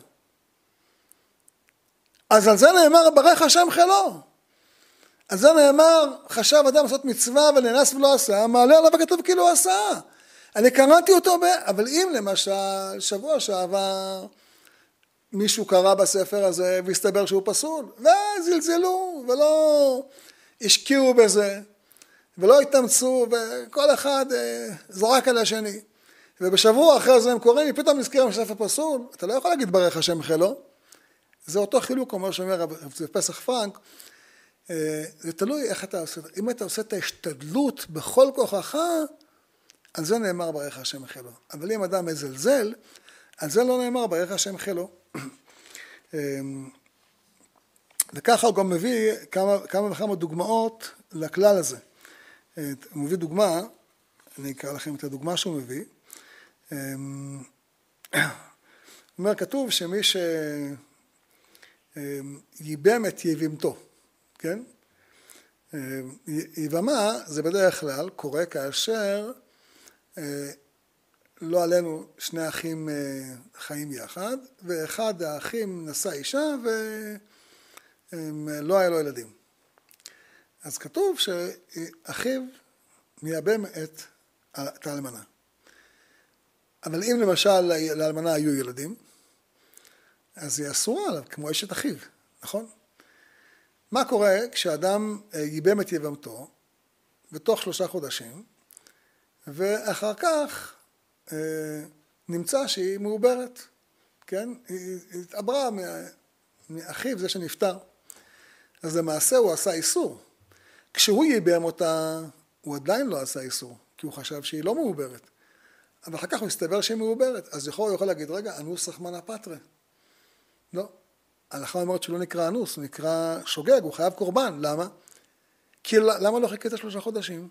אז על זה נאמר ברך השם חילו. על זה נאמר חשב אדם לעשות מצווה ונאנס ולא עשה, מעלה עליו הכתוב כאילו עשה. אני קראתי אותו, אבל אם למשל שבוע שעבר מישהו קרא בספר הזה והסתבר שהוא פסול, וזלזלו ולא השקיעו בזה ולא התאמצו וכל אחד זרק על השני. ובשבוע אחרי זה הם קוראים, פתאום נזכירים שספר פסול, אתה לא יכול להגיד ברך השם חילו. זה אותו חילוק, כמו שאומר פסח פרנק, זה תלוי איך אתה עושה, אם אתה עושה את ההשתדלות בכל כוחך, על זה נאמר ברך השם חילו. אבל אם אדם מזלזל, על זה לא נאמר ברך השם חילו. וככה הוא גם מביא כמה וכמה דוגמאות לכלל הזה. הוא מביא דוגמה, אני אקרא לכם את הדוגמה שהוא מביא. הוא אומר, כתוב שמי שיבם את יבימתו, כן? יבמה זה בדרך כלל קורה כאשר לא עלינו שני אחים חיים יחד, ואחד האחים נשא אישה ולא היה לו ילדים. אז כתוב שאחיו מייבם את האלמנה. אבל אם למשל לאלמנה היו ילדים, אז היא אסורה עליו, כמו אשת אחיו, נכון? מה קורה כשאדם ייבם את יבמתו בתוך 3 חודשים, ואחר כך נמצא שהיא מעוברת, כן? היא התעברה מאחיו, זה שנפטר. אז למעשה הוא עשה איסור. כשהוא ייבם אותה, הוא עדיין לא עשה איסור, כי הוא חשב שהיא לא מעוברת. אבל אחר כך הוא הסתבר שהיא מעוברת, אז הוא יכול להגיד, רגע, אנוס רחמנא פטריה. לא. ההלכה אומרת שלא נקרא אנוס, הוא נקרא שוגג, הוא חייב קורבן. למה? כי למה לא חיכית 3 חודשים?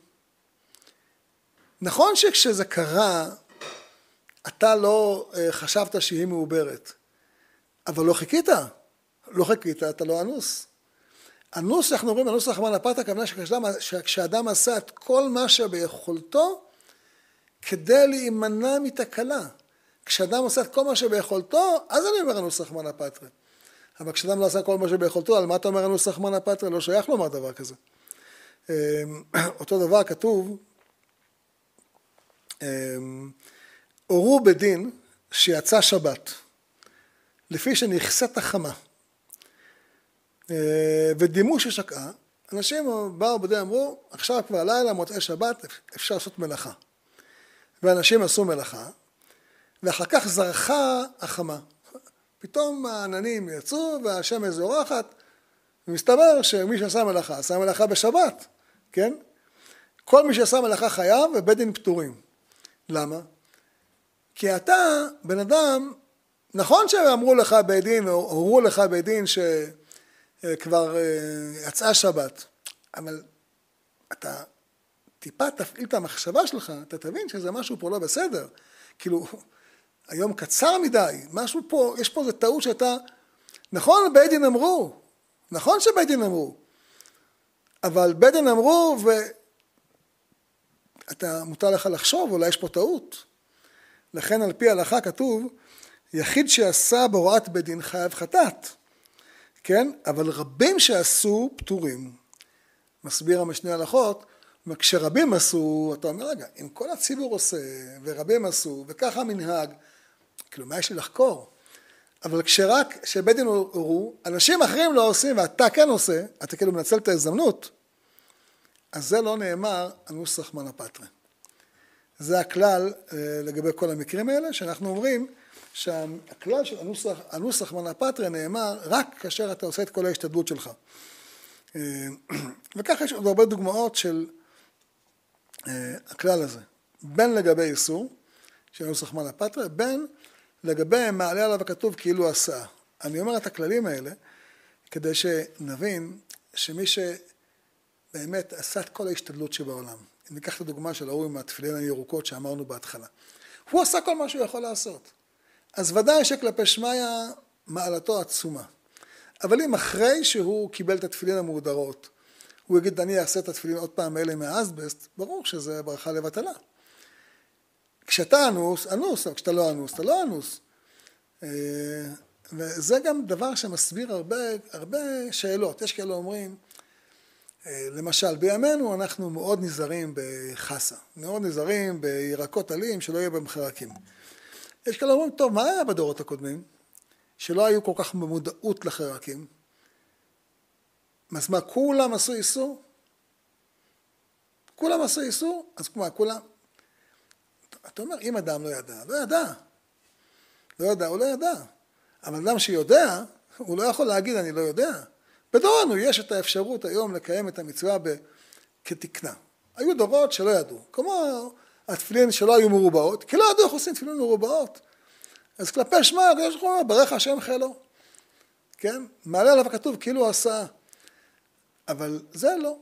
נכון שכשזה קרה, אתה לא חשבת שהיא מעוברת, אבל לא חיכית. לא חיכית, אתה לא אנוס. אנוס, אנחנו אומרים, אנוס רחמנא פטריה, הכוונה שכשאדם עשה את כל מה שביכולתו, כדי להימנע מתקלה. כשאדם עושה את כל מה שביכולתו, אז אני אומר אנוס רחמנא פטריה. אבל כשאדם לא עשה כל מה שביכולתו, על מה אתה אומר אנוס רחמנא פטריה? לא שייך לומר דבר כזה. אותו דבר כתוב, הורו בדין שיצא שבת, לפי שנכסת החמה, ודימו ששקעה, אנשים באו בדין אמרו, עכשיו כבר לילה מוצאי שבת, אפשר לעשות מלאכה. ואנשים עשו מלאכה, ואחר כך זרחה החמה. פתאום העננים יצאו והשמש זורחת, ומסתבר שמי שעשה מלאכה, עשה מלאכה בשבת, כן? כל מי שעשה מלאכה חייב ובית דין פטורים. למה? כי אתה, בן אדם, נכון שאמרו לך בית דין, או הורו לך בית דין שכבר יצאה שבת, אבל אתה טיפה תפעיל את המחשבה שלך, אתה תבין שזה משהו פה לא בסדר. כאילו, היום קצר מדי, משהו פה, יש פה איזו טעות שאתה, נכון בית דין אמרו, נכון שבית דין אמרו, אבל בית דין אמרו ואתה מותר לך לחשוב, אולי יש פה טעות. לכן על פי ההלכה כתוב, יחיד שעשה בהוראת בית דין חייב חטאת, כן? אבל רבים שעשו פטורים. מסביר המשנה הלכות, כשרבים עשו, אתה אומר, רגע, אם כל הציבור עושה, ורבים עשו, וככה מנהג, כאילו, מה יש לי לחקור? אבל כשבית דין הורו, אנשים אחרים לא עושים, ואתה כן עושה, אתה כאילו מנצל את ההזדמנות, אז זה לא נאמר אנוס רחמנא פטריה. זה הכלל לגבי כל המקרים האלה, שאנחנו אומרים שהכלל של אנוס רחמנא פטריה נאמר רק כאשר אתה עושה את כל ההשתדלות שלך. וככה יש עוד הרבה דוגמאות של הכלל הזה, בין לגבי איסור, של אנוס רחמנא פטריה, בין לגבי מעלה עליו הכתוב כאילו עשה. אני אומר את הכללים האלה, כדי שנבין שמי שבאמת עשה את כל ההשתדלות שבעולם, אם ניקח את הדוגמה של ההוא עם התפילין הירוקות שאמרנו בהתחלה, הוא עשה כל מה שהוא יכול לעשות. אז ודאי שכלפי שמיא מעלתו עצומה. אבל אם אחרי שהוא קיבל את התפילין המהודרות, הוא יגיד, אני אעשה את התפילין עוד פעם אלה מהאסבסט, ברור שזה ברכה לבטלה. כשאתה אנוס, אנוס, אבל כשאתה לא אנוס, אתה לא אנוס. וזה גם דבר שמסביר הרבה שאלות. יש כאלה אומרים, למשל, בימינו אנחנו מאוד נזהרים בחסה, מאוד נזהרים בירקות עלים שלא יהיה בהם חרקים. יש כאלה אומרים, טוב, מה היה בדורות הקודמים? שלא היו כל כך במודעות לחרקים. אז מה, כולם עשו איסור? כולם עשו איסור? אז כולם... אתה אומר, אם אדם לא ידע, לא ידע. לא ידע, הוא לא ידע. אבל אדם שיודע, הוא לא יכול להגיד, אני לא יודע. בדורנו יש את האפשרות היום לקיים את המצווה כתקנה. היו דורות שלא ידעו. כמו התפילין שלא היו מרובעות, כי לא ידעו איך עושים תפילין מרובעות. אז כלפי שמע, יש לך אומר, ברך השם חילו. כן? מעלה עליו הכתוב, כאילו עשה. אבל זה לא.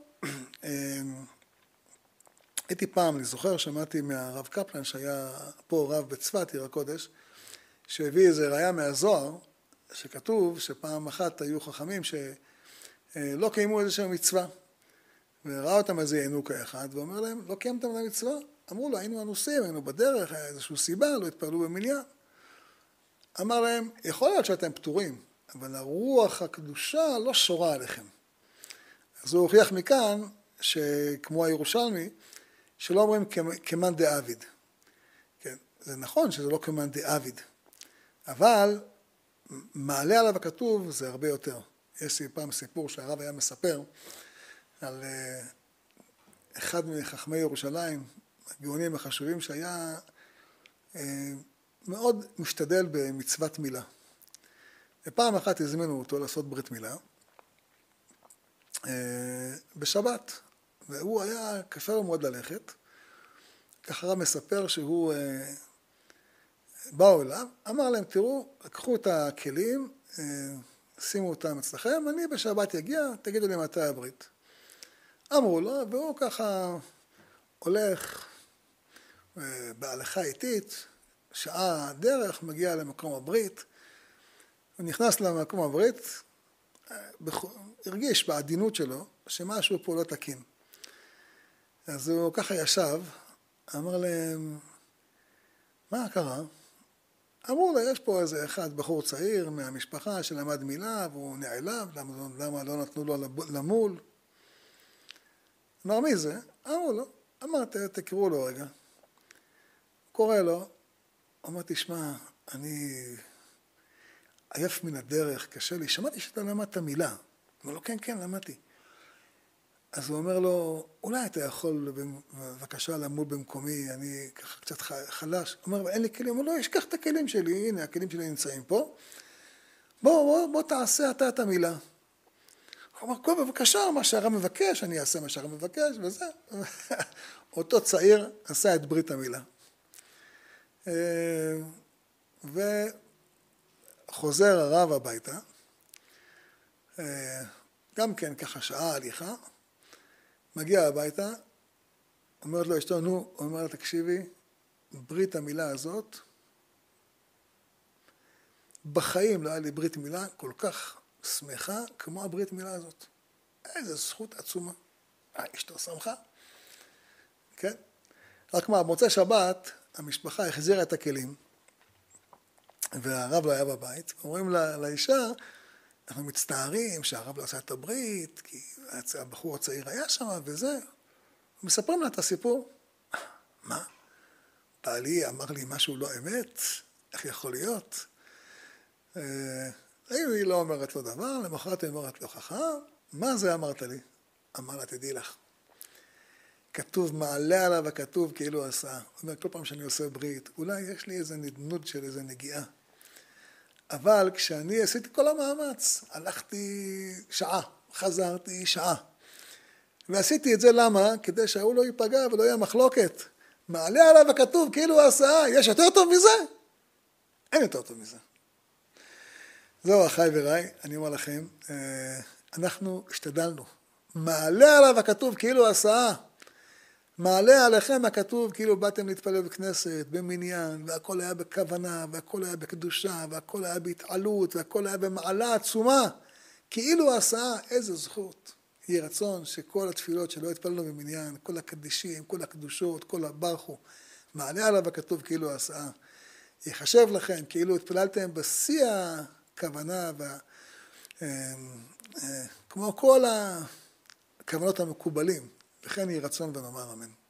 הייתי פעם, אני זוכר, שמעתי מהרב קפלן, שהיה פה רב בצפת, עיר הקודש, שהביא איזה ראיה מהזוהר, שכתוב שפעם אחת היו חכמים שלא קיימו איזושהי מצווה. וראה אותם איזה ינוקה אחד, ואומר להם, לא קיימתם את המצווה? אמרו לו, היינו אנוסים, היינו בדרך, היה איזושהי סיבה, לא התפעלו במניין. אמר להם, יכול להיות שאתם פטורים, אבל הרוח הקדושה לא שורה עליכם. אז הוא הוכיח מכאן, שכמו הירושלמי, שלא אומרים כמאן דעביד. כן, זה נכון שזה לא כמאן דעביד, אבל מעלה עליו הכתוב זה הרבה יותר. יש פעם סיפור שהרב היה מספר על אחד מחכמי ירושלים, הגאונים החשובים, שהיה מאוד משתדל במצוות מילה. ופעם אחת הזמינו אותו לעשות ברית מילה בשבת, והוא היה קשה לו מאוד ללכת. ככה הרב מספר שהוא באו אליו, אמר להם, תראו, לקחו את הכלים, שימו אותם אצלכם, אני בשבת יגיע, תגידו לי מתי הברית. אמרו לו, והוא ככה הולך בהלכה איטית, שעה דרך, מגיע למקום הברית, הוא נכנס למקום הברית, הרגיש בעדינות שלו שמשהו פה לא תקין. אז הוא ככה ישב, אמר להם, מה קרה? אמרו לו, יש פה איזה אחד בחור צעיר מהמשפחה שלמד מילה והוא נעלב, למה לא נתנו לו למול? אמר, מי זה? אמרו לו, אמר, תקראו לו רגע. קורא לו, אמר, תשמע, אני עייף מן הדרך, קשה לי, שמעתי שאתה למדת מילה. אמר לו, כן, כן, למדתי. אז הוא אומר לו, אולי אתה יכול בבקשה למול במקומי, אני ככה קצת חלש. הוא אומר, אין לי כלים. הוא אומר, לא, אשכח את הכלים שלי, הנה, הכלים שלי נמצאים פה. בוא תעשה אתה את המילה. הוא אומר, בבקשה, מה שהרב מבקש, אני אעשה מה שהרב מבקש, וזה. אותו צעיר עשה את ברית המילה. וחוזר הרב הביתה, גם כן ככה שעה הליכה, מגיע הביתה, אומרת לו אשתו, נו, הוא אומר לה, תקשיבי, ברית המילה הזאת, בחיים לא היה לי ברית מילה כל כך שמחה כמו הברית מילה הזאת. איזו זכות עצומה. אשתו שמחה. כן? רק מה, במוצאי שבת, המשפחה החזירה את הכלים, והרב לא היה בבית, אומרים לאישה, אנחנו מצטערים שהרב לא עשה את הברית, כי הבחור הצעיר היה שם וזה. מספרים לה את הסיפור. מה? בעלי אמר לי משהו לא אמת? איך יכול להיות? היא לא אומרת לו דבר, למחרת היא אומרת לו, חכם, מה זה אמרת לי? אמר לה, תדעי לך. כתוב, מעלה עליו הכתוב כאילו עשה. הוא אומר, כל פעם שאני עושה ברית, אולי יש לי איזה נדנוד של איזה נגיעה. אבל כשאני עשיתי כל המאמץ, הלכתי שעה, חזרתי שעה. ועשיתי את זה למה? כדי שההוא לא ייפגע ולא יהיה מחלוקת. מעלה עליו הכתוב כאילו עשה, יש יותר טוב מזה? אין יותר טוב מזה. זהו, אחיי וראי, אני אומר לכם, אנחנו השתדלנו. מעלה עליו הכתוב כאילו הסעה. מעלה עליכם הכתוב כאילו באתם להתפלל בכנסת, במניין, והכל היה בכוונה, והכל היה בקדושה, והכל היה בהתעלות, והכל היה במעלה עצומה. כאילו הסעה, איזו זכות. יהיה רצון שכל התפילות שלא התפללנו במניין, כל הקדישים, כל הקדושות, כל הברכו, מעלה עליו הכתוב כאילו הסעה. יחשב לכם כאילו התפללתם בשיא הכוונה, כמו כל הכוונות המקובלים. וכן יהיה רצון ונאמר אמן.